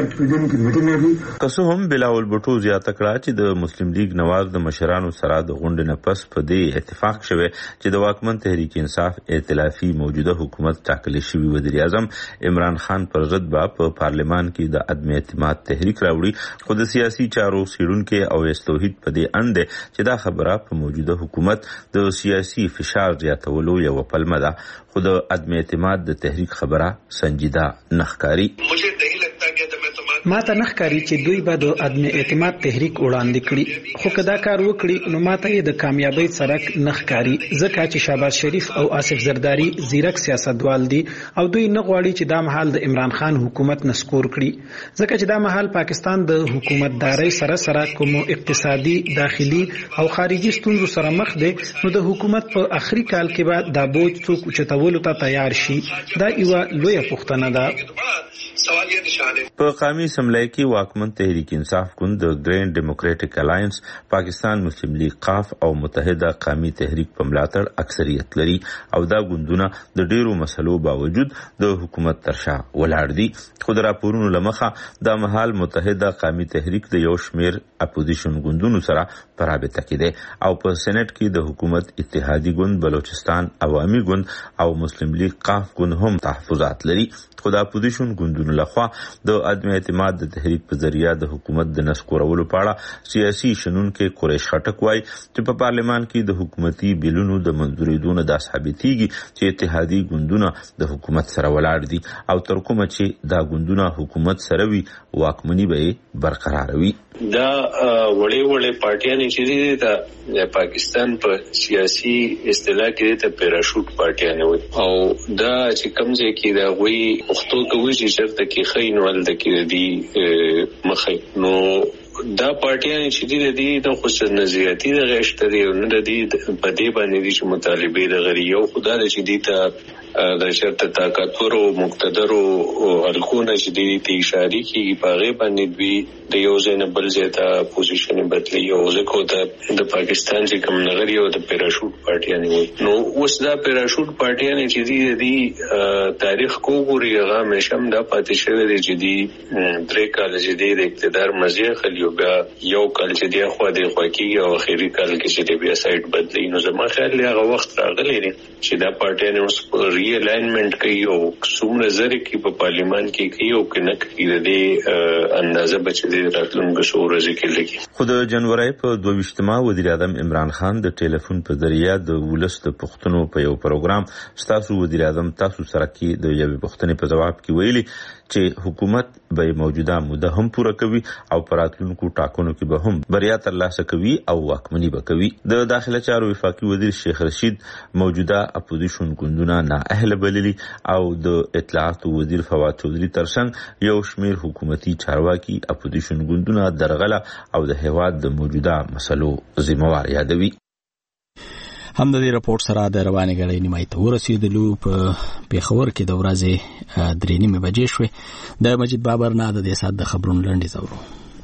که څه هم بلاول بټو زیاته کړه چې د مسلم لیگ نواز د مشرانو سره د غونډې نه پس په دې اتفاق شوه چې د واکمن تحریک انصاف ائتلافي موجوده حکومت ټاکل شوی وزیر اعظم عمران خان پر ضد به په پارلمان کې د عدم اعتماد تحریک راوړي. خو د سیاسي چارو سیړونکو او استوحید په دې اند چې دا خبره په موجوده حکومت د سیاسي فشار زیاتولو یو پلمه ده خو د عدم اعتماد د تحریک خبره سنجیده نخکاری. ما ته نخکاری چې دوی به د عدم اعتماد تحریک وړاندې کړي خو کدا کار وکړي نو ما ته د کامیابی سرک نخکاری ځکه چې شهباز شریف او آصف زرداری زیرک سیاستوال دي او دوی نه غواړي چې دا مهال د عمران خان حکومت نسکور کړي ځکه چې دا مهال پاکستان د حکومتداري سره سره کوم اقتصادي داخلي او خارجي ستونزو سره مخ دی نو د حکومت په اخري کال کې به دا بوج څوک چتولو ته تیار شي. دا یو لوی پوښتنه ده. په قومي اسمبلی کې واکمن تحریک انصاف ګوند د ګرین ډیموکراټک الاینس پاکستان مسلم لیگ قاف او متحده قومي تحریک په ملاتړ اکثریت لري او دا ګوندونه د ډیرو مسلو باوجود د حکومت ترشا ولاړ دي. خو د راپورونو لمخه د مهال متحده قومي تحریک د یو شمیر اپوزیشن ګوندونو سره په رابطه کې دی او په سېنات کې د حکومت اتحادی ګوند بلوچستان عوامي ګوند او مسلم لیگ قاف ګوند هم تحفظات لري. خو د اپوزیشن ګوندونو لخوا د عدم اعتماد د تحریک په ذریعہ د حکومت د نسکورولو په اړه سیاسي شنونکو قریش خټک وایي چې په پارلمان کې د حکومتي بیلونو د منځورېدو د ثابتېږي چې اتحادی ګوندونه د حکومت سره ولاړ دي او تر کومه چې دا ګوندونه حکومت سره وي واکمني به برقرار وي. دا وړې وړې پارټیانې چې دي د پاکستان په سیاسي اصطلاح کې د پیراشوټ پارټیانې وي او دا چې کوم ځای کې دا وایي وختو کوي چې چرته کې خاين ولده کې دی مخې نو دا پارټیانې چې دي د د خصوص نظریاتي د غشت دی نه د دې په دې باندې دي چې مطالبه د غری یو خدای چې دي ته د شرط طاقتور او مقتدر او الکونه چې دي ته اشاره کوي په غي باندې دوی د یو ځای نه بل ځای ته پوزیشن بدلی او ځکه ته د پاکستان چې کوم نغری او د پیراشوټ پارټیانې وي نو اوس دا پیراشوټ پارټیانې چې دي د تاریخ کو ګوري هغه مشم دا پاتې شوی دی چې دي درې کال چې دي د اقتدار مزه خلیو بیا یو کال چې دی خو د خوکی او اخیری کال کې چې بیا سایت بدلی نو زما خیال هغه وخت راغلی دی چې دا پارټیانې اوس ری الاینمنٹ کوي او څومره زره کې په پارلیمان کې کوي او کنه کوي د دې اندازه بچ دي راتلونکو څو ورځې کې لګي. خو د جنوري په دوه ویشتمه وزیر اعظم عمران خان د ټلیفون په ذریعہ د ولس د پښتنو په یو پروګرام ستاسو وزیر اعظم تاسو سره کې د یوې پښتنې په جواب کې ویلي چې حکومت به موجوده موده هم پوره کوي او پراتلونکو ټاکنو کې به هم بریا ترلاسه کوي او واکمني به کوي. د داخله چارو وفاقي وزیر شیخ رشید موجوده اپوزیشن ګوندونه نااهله بللي او د اطلاعات وزیر فواد چودھری ترڅنګ یو شمیر حکومتي چارواکي اپوزیشن ګوندونه درغله او د هیواد د موجوده مسلو ذمہوار یادوي. هم د دې راپور سره د روانې غړې نیمای ته ورسېدلو په پیښور کې د ورځې درې نیمې بجې شوې. د مجید بابر نه د دې سات د خبرونو لنډیز اورو.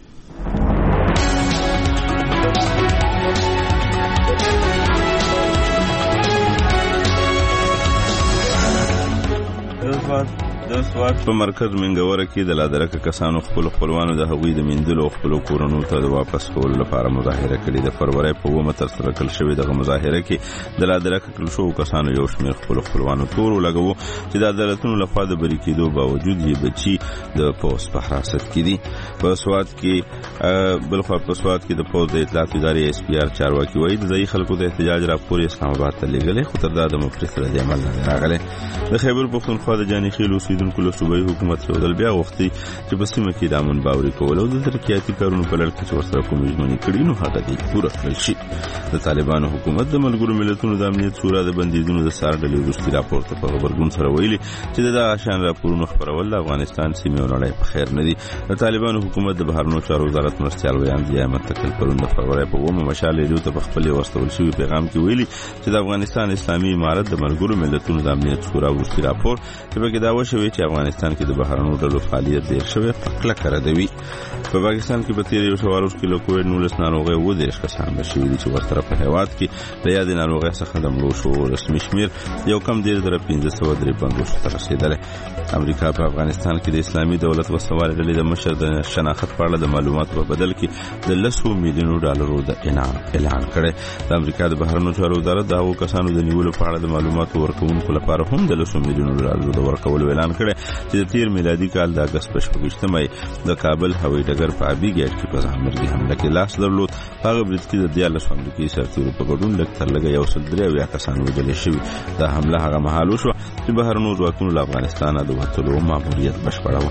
د سواد په مرکز منګوره کې د لادرکه کسانو خپل خپلوانو د هغوی د میندلو خپل کورونو ته د واپس کولو لپاره مظاهره کړې. د فروری په اوومه ترسره کړل شوې دغه مظاهره کې د لادرکه کړل شوو کسانو یو شمېر خپل خپلوانو تور ولګوو چې د عدالتونو لخوا د بری کېدو باوجود یې بچي د پوس په حراست کې دي. په سواد کې بلخوا په سواد کې د پوز د اطلاعات ادارې اس پی آر چارواکي وایي د ځایي خلکو د احتجاج راپور اسلام آباد ته لېږلی خو تر دا د مفرط رد عمل نه راغلی. د خیبر پښتونخوا د جاني خیل اوسیدونکو له صوبایي حکومت یو ځل بیا غوښتي چې په سیمه کې د امن باوري کول او د ترقیاتي کارونو په لړ کې چې ورسره کوم ژمنې کړي نو هغه دې پوره کړل شي. د طالبانو حکومت د ملګرو ملتونو د امنیت شورا د بندیزونو د څار ډلې وروستي راپور ته په غبرګون سره ویلي چې د دغه شان راپورونو خپرول د افغانستان سیمې او نړۍ په خیر نه دي. د طالبانو حکومت د بهرنیو چارو وزارت مرستیال ویان ضیا احمد تکل پرون د فروری په اوومه مشال ریډیو ته په خپل واستول شوي پیغام کې ویلي چې د افغانستان اسلامي امارت د ملګرو ملتونو د امنیت شورا وروستي راپور چې پکې دعوه شوې چې افغانستان کې د بهرنیو ډلو فعالیت ډېر شوی په کلکه ردوي. په پاکستان کې په تیر یو شوارو کې له کووډ نولس ناروغۍ اووه دېرش کسان مړه شوي دي چې ورسره په هېواد کې د یادې ناروغۍ څخه د مړو شوو رسمي شمېر یو کم ډېر زره پنځه سوه درې پنځوسو ته رسېدلی. امریکا په افغانستان کې د اسلامي دولت وسوالې ډلې د مشر د شناخت په اړه د معلوماتو په بدل کې د لسو میلیونو ډالرو د انعام اعلان کړی. د امریکا د بهرنیو چارو وزارت د هغو کسانو د نیولو په اړه د معلوماتو ورکوونکو لپاره هم د لسو میلیونو ډالرو د ورکولو اعلان کړی چې د تیر میلادي کال د اګست په شپږویشتمه د کابل هوایي ډګر په ابي ګیټ کې په ځانمرګي حمله کې لاس درلود. هغه برید کې د دیارلسو امریکایي سرتیرو په ګډون لږ تر لږه یو سل درې اویا کسان وژل شوي. دا حمله هغه مهال وشوه چې بهرنیو ځواکونو له افغانستانه د وتلو ماموریت بشپړاوه.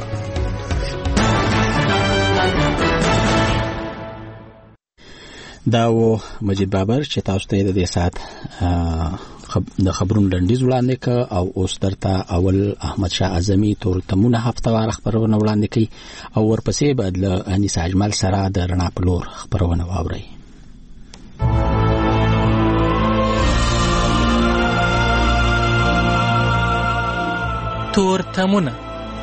دا و مجید بابر چې تاسو ته د دې سات د خبرونو لنډیز وړاندې ک او اوس درته اول احمد شاه اعظمي تور تمونه هفتوار خبرونه وړاندې کوي او ورپسې بعد له انیس اجمل سره د رڼا په لور خبرونه واوري. تور تمونه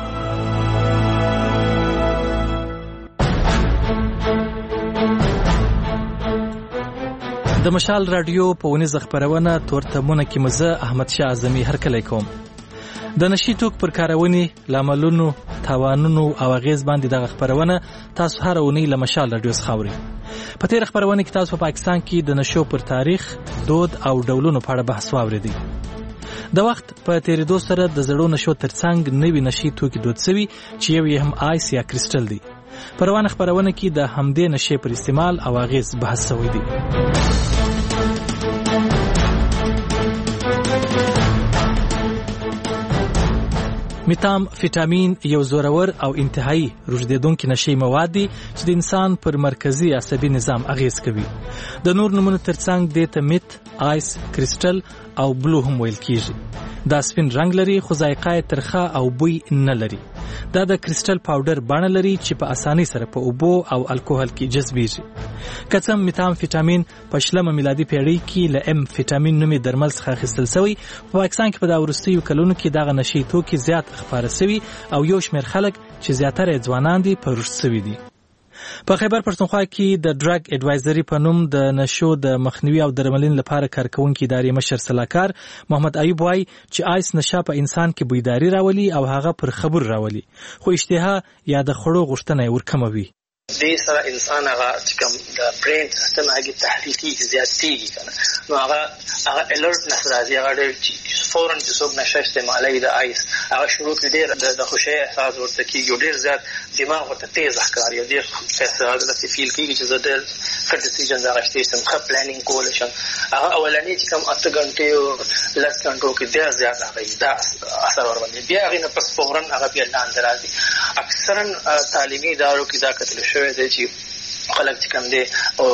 د مشال رادیو په ونیز خبرونه تورتمونه کې مزه احمد شاه اعظمي هر کله کوم د نشي توک پر کارونې لاملونو توانونو او غیز باندې د خبرونه تاسو هر اونۍ له مشال رادیو ښاوري. په تیر خبرونه کې تاسو په پاکستان کې د نشو پر تاریخ دود او ډولونو په اړه بحث واوریدي. د وخت په تیریدو سره د زړو نشو ترڅنګ نوې نشي توکي دود شوي چې یو یې هم آیس یا کریسټل دی. په روانه خبرونه کې د همدې نشي پر استعمال او غیز بحث شوی دی. میتام فیتامین یو زورور او انتهایی روږدیدونکي نشي مواد دي چې د انسان پر مرکزی عصبي نظام اغیز کوي. د نور نمونه ترڅنګ د تمیت، آیس، کریسټل او بلو هم ویل کیږي. دا سپین رنگ لري خو ذایقه ترخه او بوی نه لري. دا د کریسټل پاوډر بڼه لري چې په اسانۍ سره په اوبو او الکوهل کې جذبیږي. کڅم میتام فیتامین په شلمه میلادي پیړۍ کې له ام فیتامین نومي درمل څخه اخیستل شوی. په پاکستان کې په دا وروستیو کلونو کې دغه نشي توکي زیات خپاره شوي او یو شمېر خلک چې زیاتره ځوانان دي په رشد شوي دي. په خیبر پښتونخوا کې د ډرګ اډوایزري په نوم د نشو د مخنیوي او درملنې لپاره کارکونکي ادارې مشر سلاکار محمد ایوب وایي چې آیس نشه په انسان کې بیداری راولي او هغه پر خبر راولي، خو اشتها یا د خړو غوښتنه ورکموي. دې سره انسان هغه چې کوم د برین سیستم هغه تحریکي زیاتېږي کنه نو هغه هغه الرټنس راځي هغه ډېر فورن چې څوک نشه استعمالوي د آیس هغه شروع کې ډېر د خوشي احساس ورته کېږي ډېر زیات دماغ ورته تیز ښکاري ډېر احساس د فیل کېږي چې زه ډېر ښه ډیسیژن راغشتې سم ښه پلانینګ کولی شم هغه اولنی چې کوم اته غنټې او لس غنټو کې ډېر زیات هغه دا اثر ور باندې بیا هغه نه پس فورن هغه بیا لاندې راځي اکثرا تعلیمي ادارو کې دا کتل شوی دی چې خلک چې کوم دی او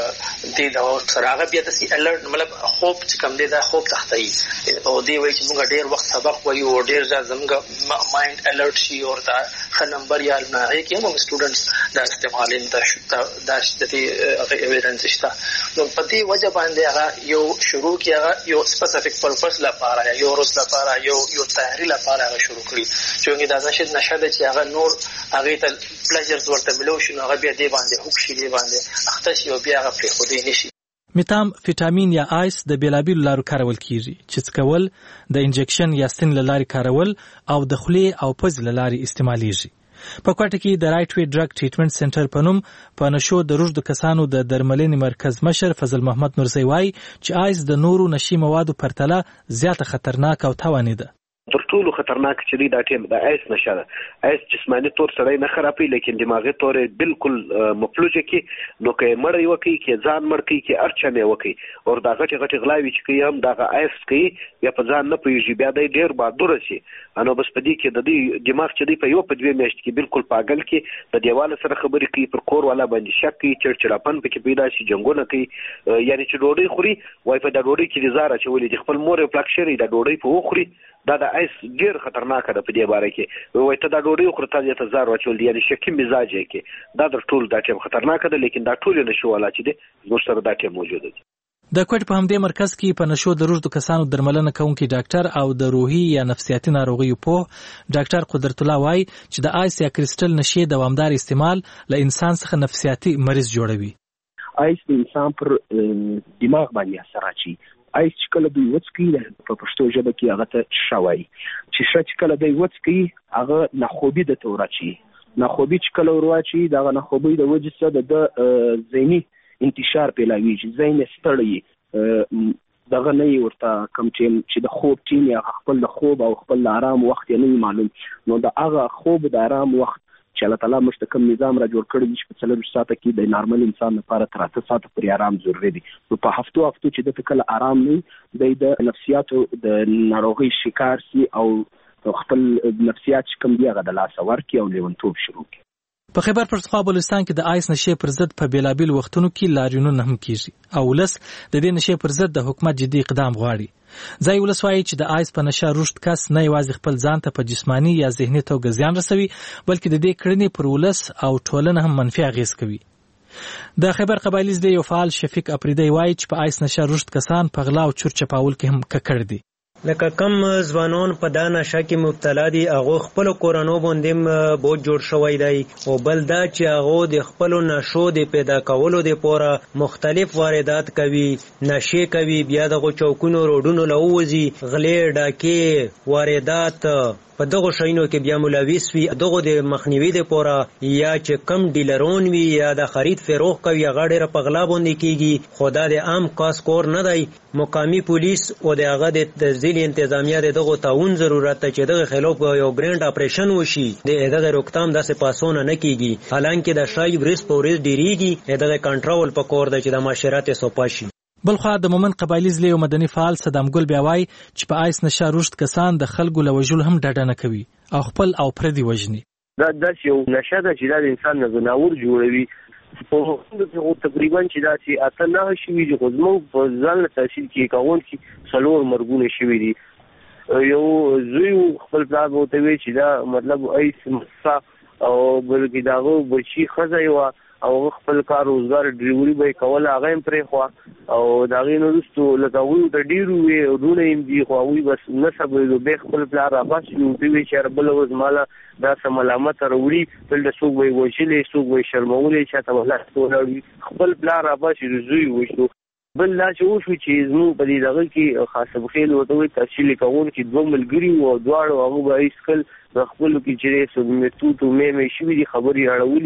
دې دا سره هغه بیا د سی الرټ مطلب خوب چې کوم دی دا خوب تختای او دی وایي چې موږ ډېر وخت سبق وایو او ډېر ځا زموږ مایند الرټ شي او دا ښه نمبر یا نه هغه کې هم سټوډنټس دا استعمالین دا دا د هغه ایویډنس شته نو په دې وجه باندې هغه یو شروع کې هغه یو سپیسیفیک پرپس لپاره یو روز لپاره یو یو تحریل لپاره هغه شروع کړی چې دا نشه نشه د چې هغه نور هغه ته پلیجرز ورته ملو شي نو هغه بیا دې باندې هوښ شي دې باندې اخته شي او بیا هغه پرې خودي نشي میتام فیټامین یا آیس د بیلابیلو لارو کارول کیږي چې څکول د انجکشن یا سن لاري کارول او د خولې او پز لاري استعماليږي په کوټه کې د رائټ وی ډرګ ټریټمنټ سنټر په نوم په نشو د روزد کسانو د درملنې مرکز مشر فضل محمد نورزی وای چې آیس د نورو نشي موادو پرتله زیاته خطرناک او تاواني ده تر ټولو خطرناک چې دی دا ټیم د آیس نشه ده آیس جسمانی طور سره نه خرابوي لیکن دماغي طور بالکل مفلوجه کې نو کې مړ یو کې کې ځان مړ کې کې ارچنه وکي او دا غټي غټي غلاوي چې کې هم دا آیس کې یا په ځان نه پیږي بیا د ډیر بادور شي انو بس پدې کې د دې دماغ چې دی په یو په دوه میاشت کې بالکل پاگل کې د دیواله سره خبرې کوي پر کور والا باندې شک کوي چړچړاپن پکې پیدا شي جنگونه کوي یعنی چې ډوډۍ خوري وای په د ډوډۍ کې زاره چې ولې خپل مور پلاکشري د ډوډۍ په خوري دا د آیس ډیر خطرناک ده په دې باره کې وای ته دا ډوډۍ خوري ته ته زار واچول دی یعنی شکی مزاج کې دا د ټول دا ټیم خطرناک ده لیکن دا ټول نشو ولا چې دی زموږ سره دا ټیم موجود دی د کوټ په همدې مرکز کې په نشو د روزد کسانو درملنه کوونکی ډاکټر او د روحي یا نفسیاتي ناروغیو په ډاکټر قدرت الله وای چې د آیس یا کریسټل نشي دوامدار استعمال له انسان څخه نفسیاتي مریض جوړوي آیس د انسان پر دماغ باندې اثر اچي آیس چې کله دوی وڅکي په پښتو ژبه کې هغه ته شوای چې شچ کله دوی وڅکي هغه ناخوبي د تورچی ناخوبي چې کله ورواچي دا ناخوبي د وجې سره د ذهني انتشار پیلاوي چې ذهن ستړي دغه نه ورته کم چې د خوب ټیم یا خپل د خوب او خپل آرام وخت یې نه معلوم نو د هغه خوب د آرام وخت چې الله تعالی مستقیم نظام را جوړ کړی چې په څلور ساعته کې د نارمل انسان لپاره تر اته ساعته پورې آرام ضروري دی نو په هفتو هفتو چې د کله آرام نه د نفسیاتو د ناروغي شکار سي او خپل نفسیات کم دی هغه د لاس ورکی او لیونتوب شروع کی په خیبر پښتونخوا بلوچستان کې د آیس نشې پر ضد په بیلابیل وختونو کې لاریونونه هم کیږي او ولس د دې نشې پر ضد د حکومت جدي اقدام غواړي ځای ولس وایي چې د آیس په نشه رشد کس نه یوازې خپل ځان ته په جسمانی یا ذهني توګه زیان رسوي بلکې د دې کړنې پر ولس او ټولنه هم منفي اغیز کوي د خیبر قبایلی ضد یو فعال شفیق اپریدی وایي چې په آیس نشه رشد کسان په غلا او چور چپاول کې هم ککړ دي لکه کم ځوانان په دا نشه کې مبتلا دي هغه خپل کورونو باندې بوج جوړ شوی دی او بل دا چې هغه د خپل نشو د پیدا کولو لپاره مختلف واردات کوي نشه کوي بیا د چوکونو روډونو لووزي غلې ډاکې واردات په دغه شینو کې بیا ملوث وي دغه د مخنیوي لپاره یا چې کم ډیلرون وي یا د خرید فروخ کوي غاډه په غلا باندې کیږي خدا د عام کاس کور نه دی مقامی پولیس او د هغه د تنظیم انتظامیه دغه تعاون ضرورت ته چې دغه خلاف یو ګرانډ اپریشن وشي د دغه روکتام داسې پاسونه نه کیږي حالانکه د شای بریس پوریس ډیریږي دغه کنټرول په کور د چې د معاشرت سوپاشي بلخوا د مومن قبایلی ضد یو مدني فعال صدام ګل بیاوای چې په آیس نشه رشد کسان د خلکو لوجل هم ډډه نه کوي او خپل او پردي وجني دا د یو نشه د چې د انسان نه زناور جوړوي په تقریبا چې دا چې اته نه شي چې غوږمو په ځان تاثیر کې کاون چې څلور مرګونه شوي دي یو زوی خپل پلان وته وی چې دا مطلب آیس مسا او بلکې داغو بچی خزه یو او خپل کار روزګار ډریوري به کول هغه هم پرې خو او دا غینو رستو لکه وو د ډیرو وی ورونه هم دی خو وی بس نسب به خپل پلان را بس یو دی چې رب له وزماله دا سم علامت وروړي بل د سوق وی وشلې سوق وی شرمولې چې ته الله ټول خپل پلان را بس زوی وشو بل لا چې وشو چې زمو په دې دغه کې خاصه بخیل وته وی تفصیل کوون چې دوه ملګری او دواړو هغه به اسکل د خپل کې چې سمتو ته مې مې شوې دي خبري اړولې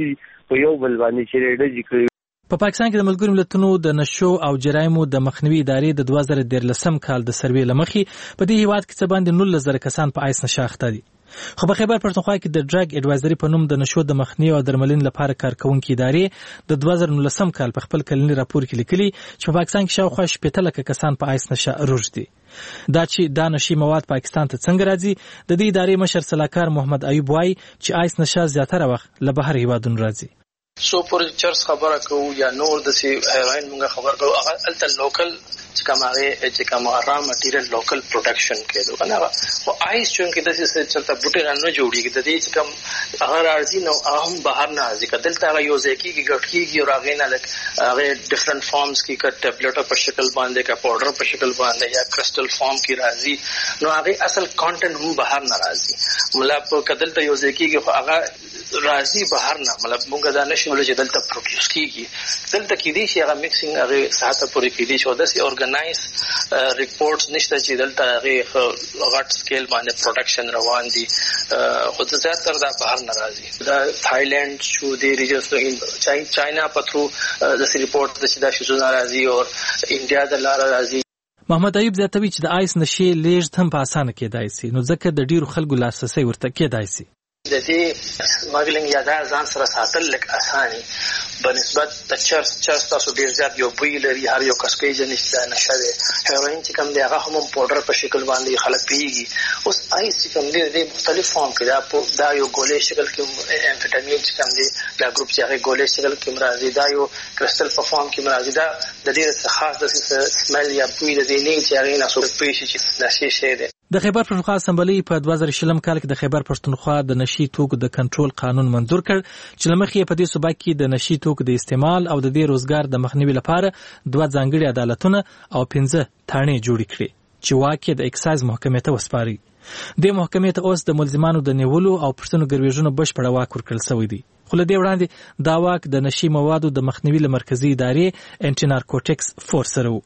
په یو بل باندې چې ډېر کوي. په پاکستان کې د ملګرو ملتونو د نشو او جرایمو د مخنیوي ادارې د دوه زره دیارلسم کال د سروې لمخې په دې هیواد کې څه باندې نولس زره کسان په آیس نشه اخته دي. خو په خیبر پښتونخوا کې د ډرګ اډوایزري په نوم د نشو د مخنیوي او درملنې لپاره کارکونکو ادارې د دوه زره نولسم کال په خپل کلني راپور کې لیکلي چې په پاکستان کې شاوخوا شپږ لکه کسان په آیس نشه روږ دي. دا چې دا نشي مواد پاکستان ته څنګه راځي د دې ادارې مشر سلاکار محمد ایوب وایي چې آیس نشه زیاتره وخت له بهر هیوادونو راځي. سو پر چرس خبره کوو یا نور د سی هیروین موږ خبر کوو هغه الته لوکل چې کوم هغه چې کوم را مټیریل لوکل پروډکشن کېدو کنه او آیس چې د څه چلته بوټي نه جوړیږي د دې چې کوم هغه راځي نو هم بهر نه راځي کله هغه یو ځکه کې ګټ کېږي او هغه نه لک هغه ډیفرنٹ فارمز کې ک ټابلیټ په شکل باندې کا پاوډر په شکل باندې یا کرسټل فارم کې راځي نو هغه اصل کانټینټ هم بهر نه راځي مطلب کله ته یو ځکه کې هغه راځي بهر نه مطلب موږ دا نشو چې دلته پروډوس کیږي دلته کې دي چې هغه میکسینګ هغه ساعته پورې کې دي چې داسې اورګنایز ریپورټس نشته چې دلته هغه غټ سکیل باندې پروډکشن روان دي خو زیاتره دا بهر نه راځي دا تایلند شو دی ریجنز نو چاینا په ترو د ریپورټ د چې دا شو ناراضي او انډیا د لار راځي. محمد ایوب زیاتوي چې د آیس نشي لیږد هم په اسانه کېدای شي نو ځکه د ډیرو خلکو لاسرسي ورته کېدای شي. د دې سمګلینګ یا دا ځان سره ساتل لک اساني بنسبت د چرس چرس تاسو ډیر زیات یو بوی لري هر یو کس کې جنسته نشه ده هیروین چې کوم دی هغه هم پاوډر په شکل باندې خلک پیږي اوس آیس چې کوم دی د مختلف فارم کې دا دا یو ګولې شکل کې امفیټامین چې کوم دی دا ګروپ چې هغه ګولې شکل کې مرাজি دا یو کرسټل په فارم کې مرাজি دا د دې خاص د سمل یا بوی د دې نه چې هغه نه سره پیشي چې نشي شه ده. د خیبر پښتونخوا اسمبلی په دوه زره شلم کال کې د خیبر پښتونخوا د نشي توکو د کنټرول قانون منظور کړ چې لمخې په دې صوبه کې د نشي توکو د استعمال او د دې روزګار د مخنیوي لپاره دوه ځانګړي عدالتونه او پنځه تانې جوړ کړي چې واقع د اکسایز محکمې ته وسپاري. د محکمې ته اوس د ملزمانو د نیولو او پښتنو ګرویژنو بشپړ واک ورکړل شوی دی. خو له دې وړاندې دا واک د نشي موادو د مخنیوي مرکزی ادارې انټي نارکوټکس فورس سره و.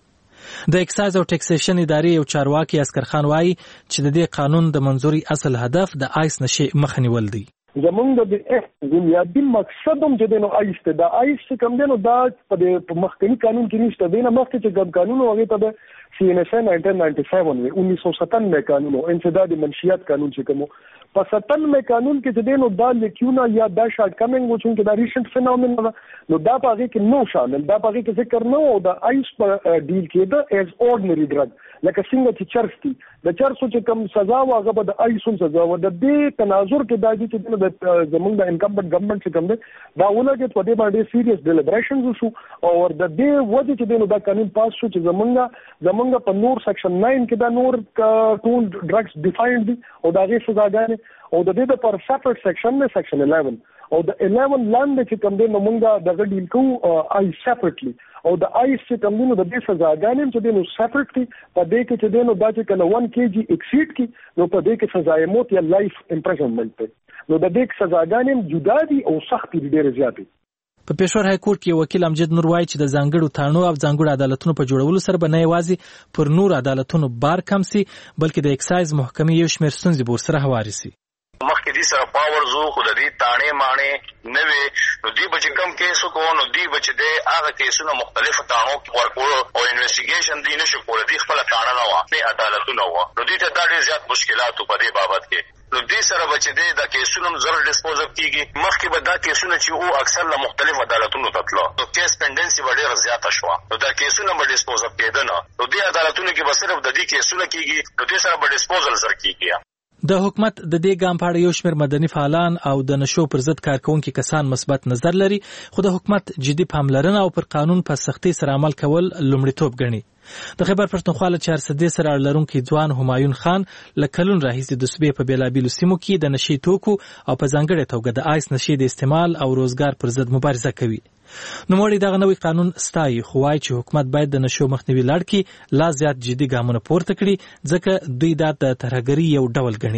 د اکسایز او ټیکسیشن ادارې یو چارواکي اسکر خان وایي چې د دې قانون د منځوري اصل هدف د آیس نشي مخه نیول دی. زمونږ د بنیادی مقصد هم چې د آیس ته د آیس کوم دی نو دا په مخکنی قانون کې نشته دی نه مخکې چې ګډ قانون هغه ته د سی ان ایس اے نائنٹین نائنٹی سیون میں انیس سو ستانوے قانون انسداد منشیات قانون چې کوم په ستانوے قانون کې چې دینو دا لیکونه یا دا شارټ کمنګ و چې دا ریسنت فینومین نو دا په هغه کې نو شامل دا په هغه کې ذکر نه او دا آیس په ډیل کېده ایز اورډینری ډرګ لکه څنګه چې چرس دي د چرسو چې کوم سزا و هغه به د آیسون سزا و د دې تناظر کې دا چې د زمونږ د انکمبنت ګورنمنت چې کوم دی دا ولګي په دې باندې سیریس ډیلیبریشنز وشو او د دې وجه چې دینو دا قانون پاس شو چې زمونږ زمونږ په نور سیکشن ناین کې دا نور ټول ډرګز ډیفاینډ دي او دا غي سزاګانې او د دې په سپریټ سیکشن نه سیکشن الیون او د الیون لاندې چې کوم دی نو موږ دغه ډیل کوو آی سپریټلی او د آیس چې کوم دی نو د دې سزاګانې چې دی نو سپریټلی په دې کې چې دی نو دا چې کله ون کېجی ایکسیډ کی نو په دې کې سزا موت یا لایف امپریزنمنت دی نو د دې سزاګانې جدا دي او سخت دي ډېر زیات دي. په پېښور های کورټ کې وکیل امجد نور وایي چې د ځانګړو تانو او ځانګړو عدالتونو په جوړولو سره به نه یوازې پر نور عدالتونو بار کم سي بلکې د اکسایز محکمې یو شمېر ستونزې به ورسره هواري سي. مخکې دې سره پاور زو خو د دې تانې مانې نه وي نو دوی به چې کم کیس وکړو نو دوی به چې دی هغه کیسونه مختلفو تانو کې ورکړو او انویسټیګیشن دوی نشي کولی دوی خپله تانه نه وه نه عدالتونه وه نو دوی ته دا ډېر زیات مشکلات په دې بابت کې نو دې سره به چې دی دا کیسونه هم زر ډسپوز اپ کېږي مخکې به دا کیسونه چې و اکثر له مختلف عدالتونو ته تله نو کیس پینډنسي به ډېره زیاته شوه نو دا کیسونه به ډسپوز اپ کېده نه نو دې عدالتونو کې به صرف د دې کیسونه کېږي نو دې سره به ډسپوزل زر کېږي. د حکومت د دې ګام په اړه یو شمېر مدني فعالان او د نشو پر ضد کارکونکي کسان مثبت نظر لري خو د حکومت جدي پاملرنه او پر قانون په سختۍ سره عمل کول لومړیتوب ګڼي. د خیبر پښتونخوا له چارسدې سره اړه لرونکي ځوان همایون خان له کلونو راهیسې د صوبې په بېلابېلو سیمو کې د نشي توکو او په ځانګړې توګه د آیس نشي د استعمال او روزګار پر ضد مبارزه کوي. نوموړی دغه نوی قانون ستایي خو وایي چې حکومت باید د نشو مخنیوي لړ کې لا زیات جدي ګامونه پورته کړي ځکه دوی دا د ترهګرۍ یو ډول ګڼي.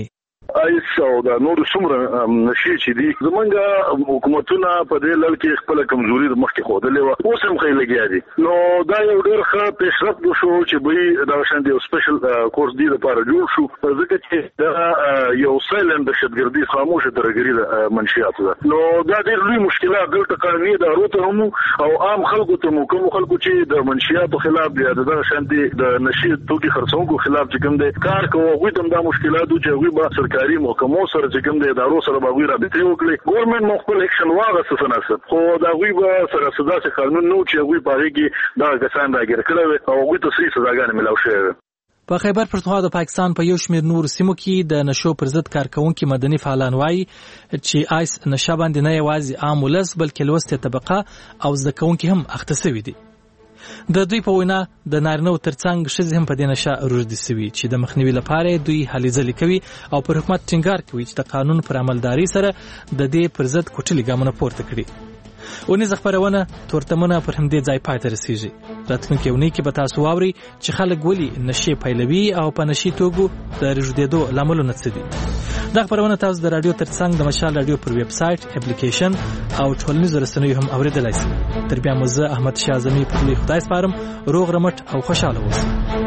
ایس او د نور څومره نشي چې دي زمونږ حکومتونه په دې لړ کې خپل کمزوري د مخکې خوده و اوس هم خې لګیا دي نو دا یو ډېر ښه پیشرفت شو چې به دا شان دی سپیشل کورس دی لپاره جوړ شو ځکه چې دا یو سایلنت دهشتګردي خاموشه درګري د منشيات ده نو دا ډېر لوی مشکلات دلته قانوني ادارو ته هم او عام خلکو ته مو کوم خلکو چې د منشياتو خلاف دی دا شان دی د نشي توکي خرڅونکو خلاف چې کوم دی کار کوي غوي تم دا مشکلات چې غوي به سرکاري محکمو سره چې کوم د ادارو سره باغوي رابطه وکړي ګورنمنت مو خپل اکشن واغسته سناسب خو دا غوي به سره سزا څخه قانون نو چې غوي پاره کې دا کسان راګر کړو او غوي ته سي سزاګانې ملاو شوی. په خیبر پښتونخوا د پاکستان په یو شمېر نور سیمو کې د نشو پر ضد کارکونکو مدني فعالان وایي چې آیس نشه باندې نه یوازې عام ولس بلکې لوستې طبقه او زده کوونکي هم اخته شوي دي. د دوی په وینا د نارینه ترڅنګ ښځې هم په دې نشه روږدي شوي چې د مخنیوي لپاره دوی هلې ځلې کوي او پر حکومت ټینګار کوي چې د قانون پر عملداري سره د دې پر ضد کوټلي ګامونه پورته کړي. ونیزه خبرونه تورتمونه پر همدې ځای پای ته رسیږي. راتلونکي اونۍ کې به تاسو واورئ چې خلک ولې نشې پیلوي او په نشي توګو د روږدېدو لاملونه څه دي. دا خبرونه تاسو د رادیو ترڅنګ د مشال رادیو پر ویب سایټ اپلیکیشن او ټولنیزو رسنیو هم اوریدلای شئ. تر بیا مو زه احمد شاه زمي په لوی خدای سپارم. روغ رمټ او خوشاله اوسئ.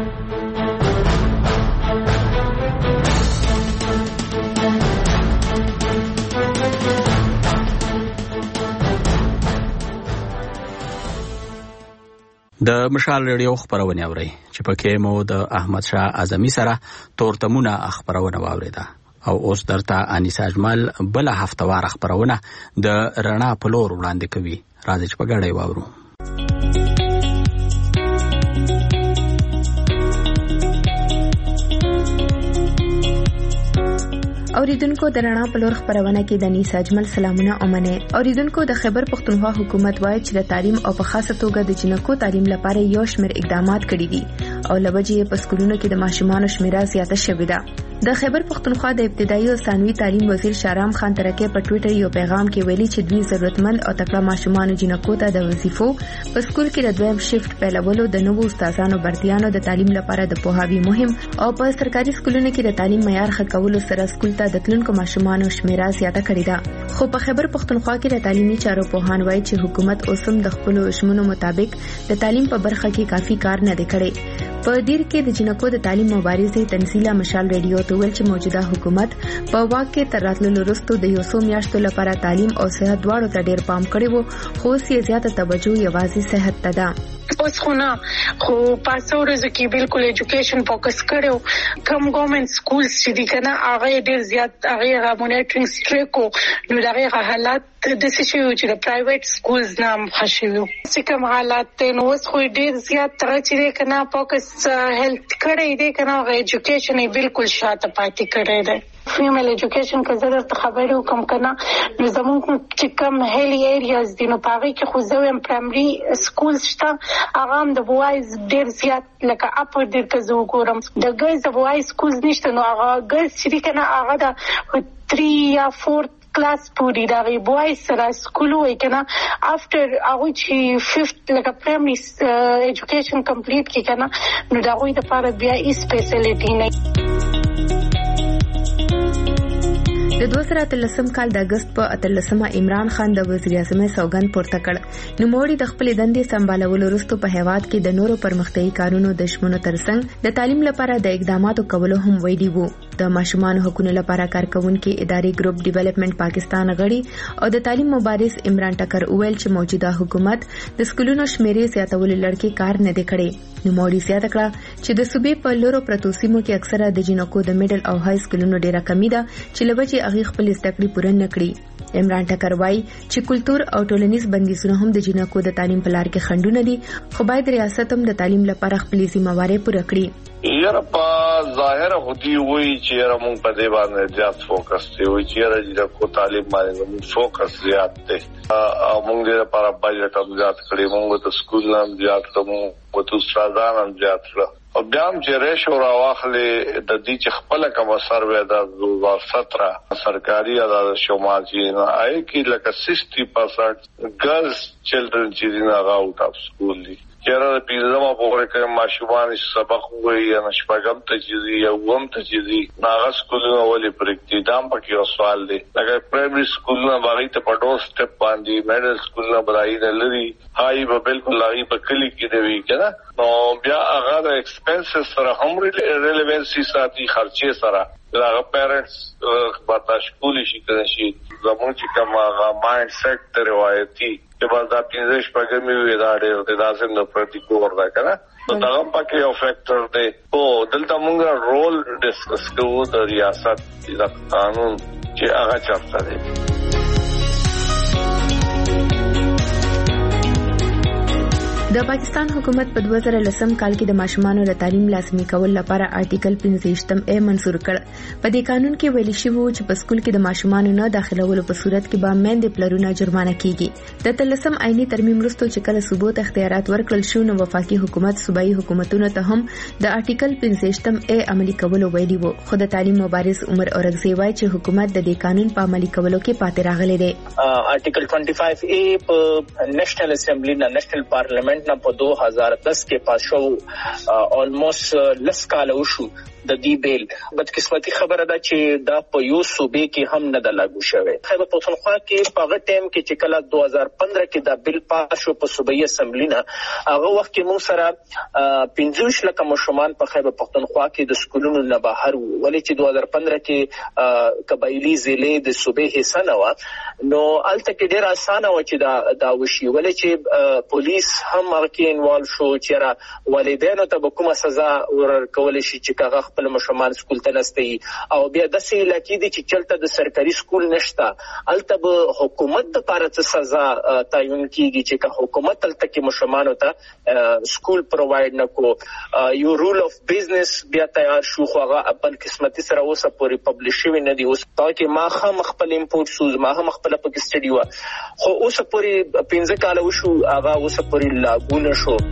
د مشال ریډیو خبرونه اورئ چې پکې مو د احمد شاه اعظمي سره تورتمونه خبرونه واوریده او اوس درته انیسا اجمل بل هفتوار خبرونه د رڼا په لور وړاندې کوي. راځي چې په ګډه واورو. اوریدونکو د رڼا په لور خبرونه کې د انیسا اجمل سلامونه اومنه. اوریدونکو د خیبر پښتونخوا حکومت وایي چې د تعلیم او په خاصه توګه د جنکو تعلیم لپاره یو شمېر اقدامات کړي دي او لوجې په سکولونو کې د ماشومانو شمیره زیاته شوې ده. د خیبر پښتونخوا د ابتدایي او ثانوي تعلیم وزیر شارام خان ترکه په ټوئیټر یو پیغام کې ویلي چې دوی ضرورتمند او تکړه ماشومان جنکو ته د وظیفو په سکول کې د دویم شیفت پیلولو د نوو استادانو برتیانو د تعلیم لپاره د پوهاوی مهم او په سرکاري سکولونو کې د تعلیم معیار ښه کولو سره سکول ته د تلونکو ماشومانو شمیره زیاته کړې ده. خو په خیبر پښتونخوا کې د تعلیمي چارو پوهان وایي چې حکومت اوسم د خپل ژمنو مطابق د تعلیم په برخه کې کافي کار نه دی کړی. په دیر کې د جنکو د تعلیم مبارزې تنزیله مشال ریډیو ته ویل چې موجوده حکومت په واک کې تر راتللو وروسته د یو څو میاشتو لپاره تعلیم او صحت دواړو ته ډېر پام کړی وو خو یې زیاته توجه یوازې صحت ته ده. اوس خو نه خو پاسو ورځو کې بالکل ایجوکیشن فوکس کړو. کم ګورنمنت سکولز چې دي کنه هغه ډېر زیات هغه مونیټرینګ سټریکو نو دغه حالات د څه شي چې د پرایویټ سکولز نام خښیو چې کوم حالات نو اوس خو ډېر زیات تر چې کنه فوکس هیلث کړی دی کنه هغه ایجوکیشن بالکل شاته پاتې کړی دی. فیمیل ایجوکیشن که زه درته خبرې وکم کنه نو زموږ چې کوم هیلی ایریاز دي نو په هغې کې خو زه وایم پرایمري سکولز شته هغه هم د بوایز ډېر زیات لکه اپر ډېر که زه وګورم د ګرلز د بوایز سکولز نشته نو هغه ګرلز چې دي که نه هغه د تھری یا فورت کلاس پوری دا غي بوایز سره سکول وای کنه افټر هغه چې ففت لکه پرایمري ایجوکیشن کمپلیټ کی کنه نو دا غوي د لپاره بیا ای سپیشلیټی نه. د دوه زره اتلسم کال د اگست په اتلسمه عمران خان د وزیر اعظم سوګند پورته کړ. نوموړي د خپل دندې سمبالولو وروسته په هیواد کې د نورو پرمختیايي کارونو د شمونو ترڅنګ د تعلیم لپاره د اقداماتو کولو هم ویلي وو. د ماشومان حقوقو لپاره کارکونکو ادارې ګروپ ډیولپمنٹ پاکستان غړي او د تعلیم مبارز عمران ټکر ویل چې موجوده حکومت د سکولونو شمیرې زیاتولو لړ کار نه دی کړی. نوموړي زیاته کړه چې د صوبې په لورو پرتو سیمو کې اکثره د جنکو د میډل او های سکولونو ډیره کمی ده چې لوجې هغه خپل استقلی پوره نکړي. عمران ټکر وایي چې کلچر او ټولنیز بندیزونه هم د جنکو د تعلیم په لار کې خنډونه دي خو باید ریاست هم د تعلیم لپاره خپل ذمہواری پوره کړي. یاره په ظاهر خودي وایي چې یاره مونږ په دې باندې زیات فوکس دی وایي چې یاره جنکو تعلیم باندې مونږ فوکس زیات دی او مونږ دې لپاره بجټ هم زیات کړی مونږ ته سکول هم زیات کړو او تو استادان هم زیات کړو او بیا هم چې ریشو راواخلې د دې چې خپل کوم سروې د دو هزار سترہ سرکاري اعداد شمار چې نه آی کې لکه سیکسٹی پرسنٹ ګرلز چلډرن چې نه غاوټ اف سکول دي چیرې پیزما پورې کې ماشومان سبق وایي یا شپږم ته چې یا ووم ته چې ناغه سکولونه ولې پر اقتدام پکې یو سوال دی لکه پرایمري سکولونه باندې ته پټو سټپ باندې میډل سکولونه برای نه لري هاي به بالکل لاغي په کلی کې دی کنه نو بیا هغه د ایکسپنسز سره هم ریلیونسي ساتي خرچې سره هغه پیرنټس باندې شکولې شي کنه شي زموږ چې کوم هغه مایند سیټ روایتي چې بل دا پینځه شپږمې وې دا ډېر لازم نه پرتی کور دا کنه نو دا هم پکې یو فیکٹر دی او دلته موږ رول ډسکس کوو د ریاست د قانون چې هغه چارته دی د پاکستان حکومت په دوه زره لسم کال کې د ماشومانو د تعلیم لازمي کول لپاره آرټیکل پنځه ای منسور کړ. په دې قانون کې ویل شوی و چې په سکول کې د ماشومانو نه داخلولو په صورت کې به میندې پلرونه جرمانه کیږي. د تلسم عیني ترمیم وروسته چې کله صوبو ته اختیارات ورکړل شو نو وفاقي حکومت صوبایي حکومتونو ته هم د آرټیکل پنځه ای عملي کولو ویلي وو. خو د تعلیم مبارز عمر اورغزی وایي چې حکومت د دې قانون په عملي کولو کې پاتې راغلی دی. آرټیکل پنځه ای په نېشنل اسمبلی نه نېشنل پارلیمنت نه په دو هزار دس کې پاس شو آلموست لس کاله وشو د دې بیل بدقسمتي خبره ده چې دا په یو صوبې کې هم نه د لاګو شوی. خیبر پختونخوا کې په هغه ټیم کې چې کله دو هزار پندرہ کې دا بیل پاس شو په صوبایي اسمبلی نه هغه وخت کې موږ سره پنځه لک ماشومان په خیبر پختونخوا کې د سکولونو نه بهر وو ولې چې دو هزار پندرہ کې قبایلی ضلع د صوبې حصہ نه و نو الته کې ډیر اسانه و چې دا دا وشي ولې چې پولیس هم هغه کې انوالو شو چې والدینو ته کومه سزا ورکول شي چې هغه خپل ماشومان سکول ته نستي او بیا د سې لکې دي چې چلته د سرکاري سکول نشته الته به حکومت د لپاره څه سزا تعین کیږي چې که حکومت الته کې ماشومان ته سکول پروواید نکو یو رول اف بزنس بیا تیار شو خو هغه خپل قسمتي سره اوسه پوری پبلش شوی نه دی اوس تاکي ما هم خپل امپورټ سوز ما هم خپل په سټډي و خو اوسه پوری پنځه کال وشو هغه اوسه پوری لاګو نه شو.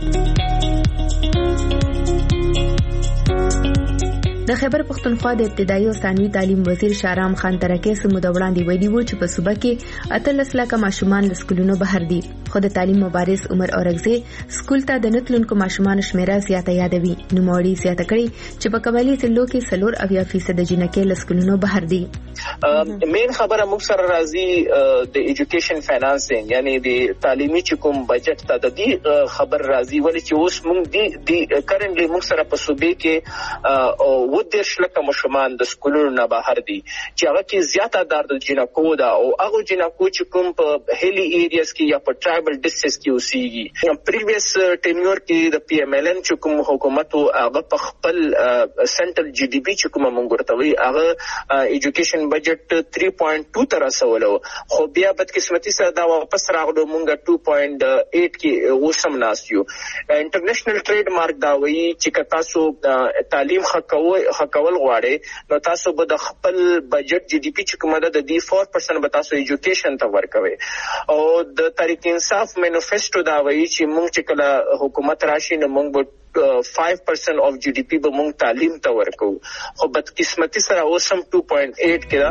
د خیبر پختونخوا د ابتدایي او ثانوي تعلیم وزیر شارام خان ترکه سمو د وړاندې ویلي وو چې په صوبه کې اتلس لکه ماشومان له سکولونو بهر دي. خو د تعلیم مبارز عمر اورغزی سکول ته د نتلونکو ماشومان شمیره زیاته یادوي. نو موري زیاته کړي چې په قبایلی ضلعو کې سلور اویا فیصد جنکې له سکولونو بهر دي. مین خبره موږ سره راځي د ایجوکیشن فینانسینګ یعنی د تعلیمي چې کوم بجټ ته د دې خبر راځي ولې چې اوس موږ دی کرنټلی موږ سره په صوبې کې او و دیرش لکه ماشومان د سکولونو نه بهر دي چې هغه کې زیاته تعداد د جنکو ده او هغه جنکو چې کوم په هیلی ایریاز کې یا په ټرایبل ډسټرکټس کې اوسېږي. پریویس ټینیور کې د پی ایم ایل ان چې کوم حکومت هغه په خپل سنټرل جی ډي پی چې کوم مونږ ورته وی هغه ایجوکیشن بجټ تھری پوائنٹ ټو تر رسولو خو بیا بدقسمتي سره دا واپس راغلو مونږ ټو پوائنٹ ایټ کې اوسم ناسیو. انټرنیشنل ټریډ مارک دا وی چې تاسو تعلیم حقوي حقول غواړي نو تاسو به د خپل بجټ جی ډي پی چې کومه ده د دې فور پرسنټ به تاسو ایجوکیشن ته ورکوي او د تحریک انصاف مینیفیسټو دا وایي چې موږ چې کله حکومت راشي نو موږ به فائیو پرسنٹ آف جی ڈی پی به موږ تعلیم ته ورکو خو بدقسمتي سره اوسم ټو پوائنٹ ایټ کې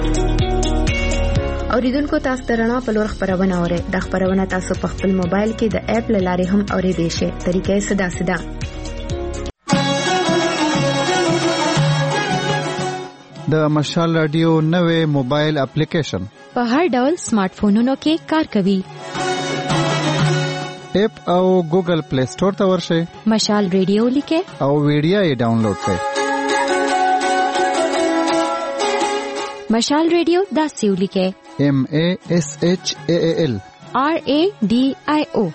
ده. اوریدونکو تاسو درنا په لور خبرونه اورئ. د خبرونه تاسو په خپل موبایل کې د اپ لارې هم اوریدئ شئ. طریقې ساده ساده د مشال رادیو نوې موبایل اپلیکیشن په هر ډول سمارټ فونونو کې کار کوي. اپ او ګوګل پلی سٹور ته ورشئ. مشال رادیو لیکه او ویډیو یې ډاونلوډ کړئ. مشال رادیو دا سیو لیکه M A S H A A L R A D I O.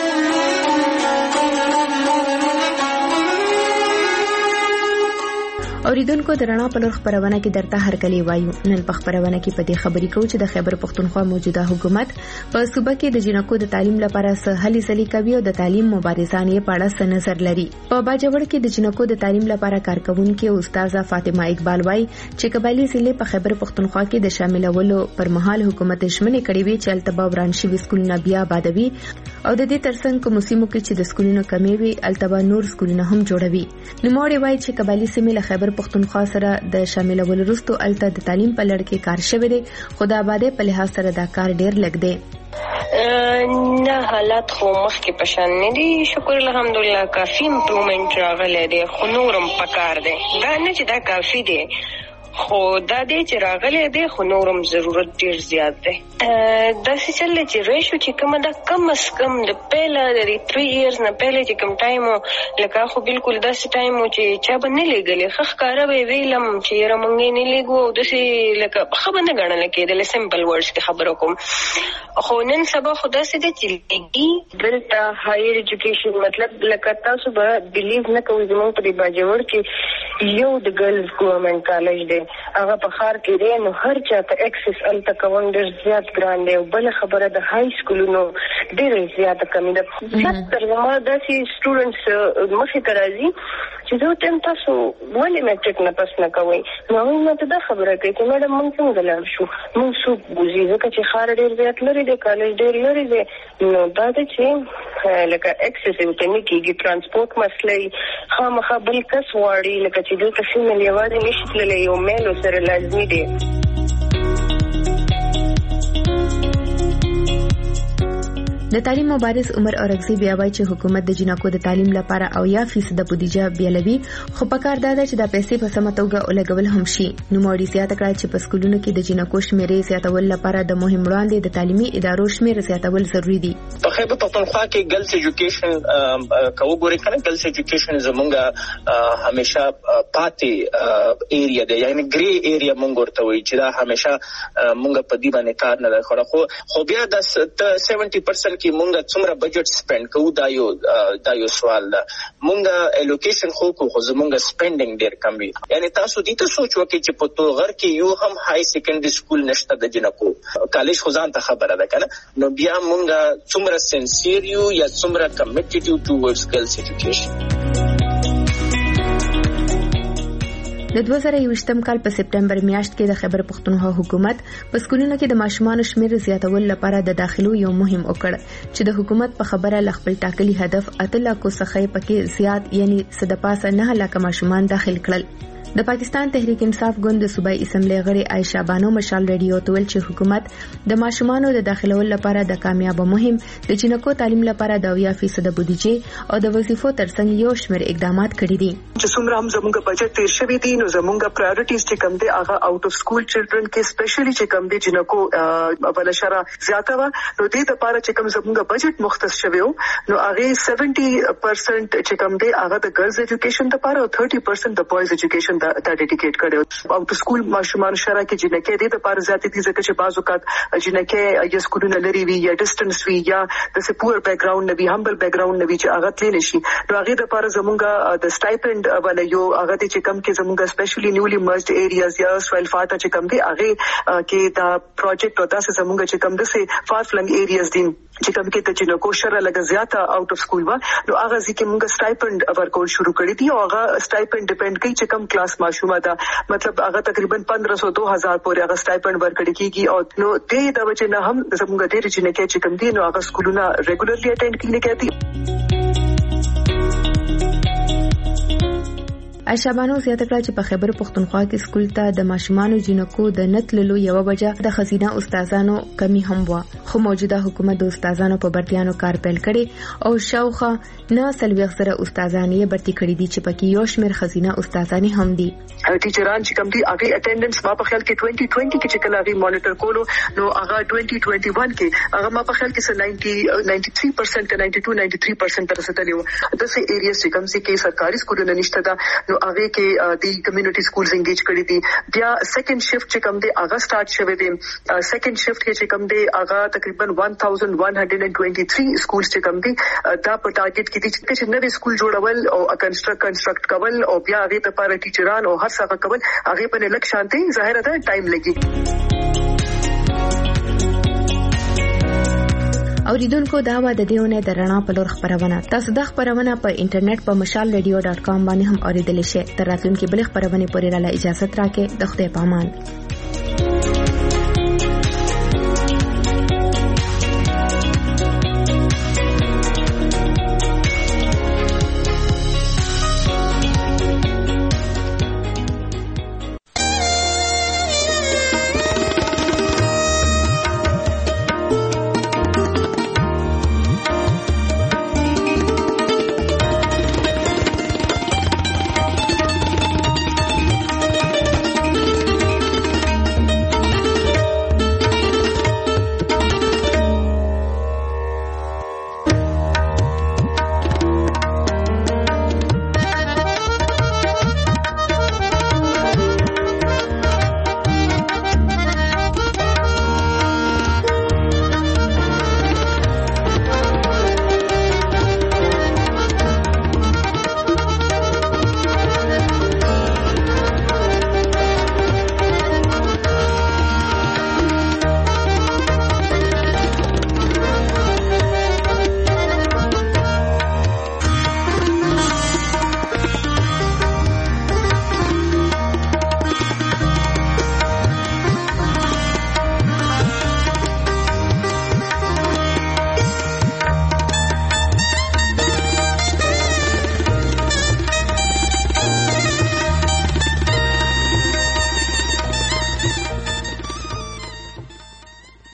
اوریدونکو درنا په لور خبرونه کې درته هر کلی وایو. نن په خبرونه کې پدې خبرې کوو چې د خیبر پختونخوا موجوده حکومت په صوبه کې د جنکو د تعلیم لپاره څه هلي ځلي کوي او د تعلیم مبارزان یې په اړه څه نظر لري. په باجوړ کې د جنکو د تعلیم لپاره کارکونکو استاذه فاطمه اقبال وایي چې قبایلی ضلع په خیبر پختونخوا کې د شاملولو پر مهال حکومت شمنې کړې وی چې التبا ورانشي وسکولونه بیا بادوي او د دې ترڅنګ کوم سیمو کې چې د سکولونو کمی وي التبا نور سکولونه هم جوړوي. نو موري وایي چې قبایلی سیمه له خیبر پختونخوا سره د شاملولو وروسته الته د تعلیم په لړ کې کار شوی دی خو د آبادی په لحاظ سره دا کار ډیر لګ دی. نه حالات خو مخکې پشان نه دي شکر الحمدلله کافي امپروومنت راغلی دی خو نورم پکار دی دا نه چې دا کافي دی خو دا دی چې راغلی دی خو نورم ضرورت ډیر زیات دی داسې چل چې ریشو چې کومه دا کم از کم د پهله د تھری ایئرز نه پهله چې کوم ټایم لکه خو بالکل داسې ټایم چې چا به نه لېږلې ښه ښکاره به یې ویلم چې یاره موږ یې نه لېږو او داسې لکه ښه به نه ګڼله کېدله سمپل ورډز کې خبره کوم خو نن سبا خو داسې دی چې لېږي دلته هایر ایجوکیشن مطلب لکه تاسو به بلیو نه کوئ زموږ په دې باجوړ کې یو د ګرلز ګورنمنټ کالج دی هغه په ښار کې دی نو هر چا ته اکسس هلته کول ډېر زیات ګران دی او بله خبره د های سکولونو ډېره زیاته کمي ده زیاتر زما داسې سټوډنټس مخې ته راځي چې زه ورته یم تاسو ولې میټرک نه پس نه کوئ نو هغوی ماته دا خبره کوي چې میډم موږ څنګه لاړ شو موږ څوک بوځي ځکه چې ښار ډېر زیات لرې دی کالج ډېر لرې دی نو دا ده چې لکه اکسس یې ورته نه کېږي ترانسپورټ مسله یي خامخا بل کس غواړي لکه چې دلته فیمیل یوازې نشي تللی یو میل سره لازمي دی د تعلیم مبارز عمر اورغزي بیا وایي چې حکومت د جنکو د تعلیم لپاره او یا فیصد بودیجه بیلوي خو پکار دا ده چې د پیسې په سمه توګه ولګول هم شي نو موري زیاته کړه چې په سکولونو کې د جنکو شمیرې زیاتول لپاره د مهم وړاندې د تعلیمي ادارو شمیر زیاتول ضروری دي په خیبر پختونخوا کې ګرلز ایجوکیشن کو ګوري کنه ګرلز ایجوکیشن زمونږه همیشه پاتې ایریا دی یعنی ګری ایریا مونږ ورته وایي چې دا همیشه مونږ په دې باندې کار نه کوي خو خو بیا د سبعین پرسنټ کې مونږه څومره بجټ سپند کوو دا یو دا یو سوال ده مونږه الوکیشن خو کو خو زمونږه سپندینګ ډیر کم وي یعنی تاسو دې ته سوچ وکړئ چې په توغر کې یو هم های سیکنډري سکول نشته د جنکو کالج خو ځان ته خبره ده کنه نو بیا مونږه څومره سنسیر یو یا څومره کمیټډ یو ټوورډز ګرلز ایجوکیشن د دوه زره یوویشتم کال په سپټمبر میاشت کې د خیبر پختونخوا حکومت په سکولونو کې د ماشومانو شمیر زیاتول لپاره د داخلو یو مهم وکړ چې د حکومت په خبره ل خپل ټاکلي هدف اتل کو څخه پکې زیات یعنی صدپاسه نه لکه ماشومان داخل کړل د پاکستان تحریک انصاف ګوند د صوبایي اسمبلی غړي عائشہ بانو مشال ریډیو تول چې حکومت د ماشومانو د داخلول لپاره د کامیاب مهم د جنکو تعلیم لپاره د اویا فیصد بودیجه او د وظیفو ترڅنګ یو شمېر اقدامات کړي دي چې څومره هم زموږ بجټ تیر شوی دی نو زموږ پرایورټیز چې کوم دي هغه آوټ اف سکول چلډرن کې سپیشلی چې کوم دي جنکو بل شرا زیاته و نو دې لپاره چې کوم زموږ بجټ مختص شوی نو هغه سبعین پرسنټ چې کوم دي هغه د ګرلز ایجوکیشن لپاره او تھرٹی پرسنټ د بوایز ایجوکیشن دا ډیډیکیټ کړو او د سکول ماشومان شرا کې جنکه دې د پاره زیاتې دي ځکه چې بعض وخت جنکه یا سکولونه لري وي یا ډیسټنس وي یا د سپور بیک گراوند نوي همبل بیک گراوند نوي چې هغه تللی شي نو هغه د پاره زمونږه د سټایپند ولا یو هغه چې کم کې زمونږه سپیشلی نیولی مرجډ ایریاز یا سویل فاټا چې کم دي هغه کې دا پروجیکټ او تاسو زمونږه چې کم د فار فلنګ ایریاز دي چې کوم کې ته چې نو کوشره لګ زیاته اوټ اف سکول وا نو هغه ځکه موږ سټایپند ورکول شروع کړی دی او هغه سټایپند ډیپند کوي چې کم کلاس ماشومه ده مطلب هغه تقریبا پندرہ سو دو هزار پورې هغه سټایپند ورکړي کیږي او نو دې د وجه نه هم زموږ ډېر چې نه کې چې کم دي نو هغه سکولونه ریګولرلی اټینډ کوي کوي عائشہ بانو زیاته کړه چې په خیبر پختونخوا کې سکول ته د ماشومانو جنکو د نتللو یو وجه د خزینه استادانو کمی هم و خو موجوده حکومت د استادانو په برتیانو کار پیل کړي او شاوخه نه سلوي سره استادان یې برتی کړي دي چې پکې یو شمیر خزینه استادان هم دي ټیچران چې کوم دي هغه اټینډنس ما په خیال کې دوه هزار بیس کې چې کله هغه مانیټر کولو نو هغه دوه هزار اکیس کې هغه ما په خیال کې نننty نننty three percent نننty two نننty three percent تر څه تللی و د سه ایریاز چې کوم چې سرکاري سکولونه نشته دا نو هغه کې د کمیونټي سکولز انګیج کړي دي بیا سیکنډ شفټ چې کوم دی هغه سٹارټ شوه دی سیکنډ شفټ کې چې کوم دی هغه تقریبا one thousand one hundred twenty-three سکولز چې کوم دی دا په ټارګټ کې دي چې نوې سکول جوړول او کنسټرکټ کنسټرکټ کول او بیا هغه لپاره ټیچران او هر څه کول هغه په لک شانتي ظاهر ده ټایم لګي اوریدونکو دا و د دیونه د رڼا په لور خبرونه تاسو د خبرونه په انټرنیټ په مشال ریډیو ډاټ کام باندې هم اوریدل شئ تر راتلونکي بل خبرونه پورې را اجازه تراکه د خدای پامان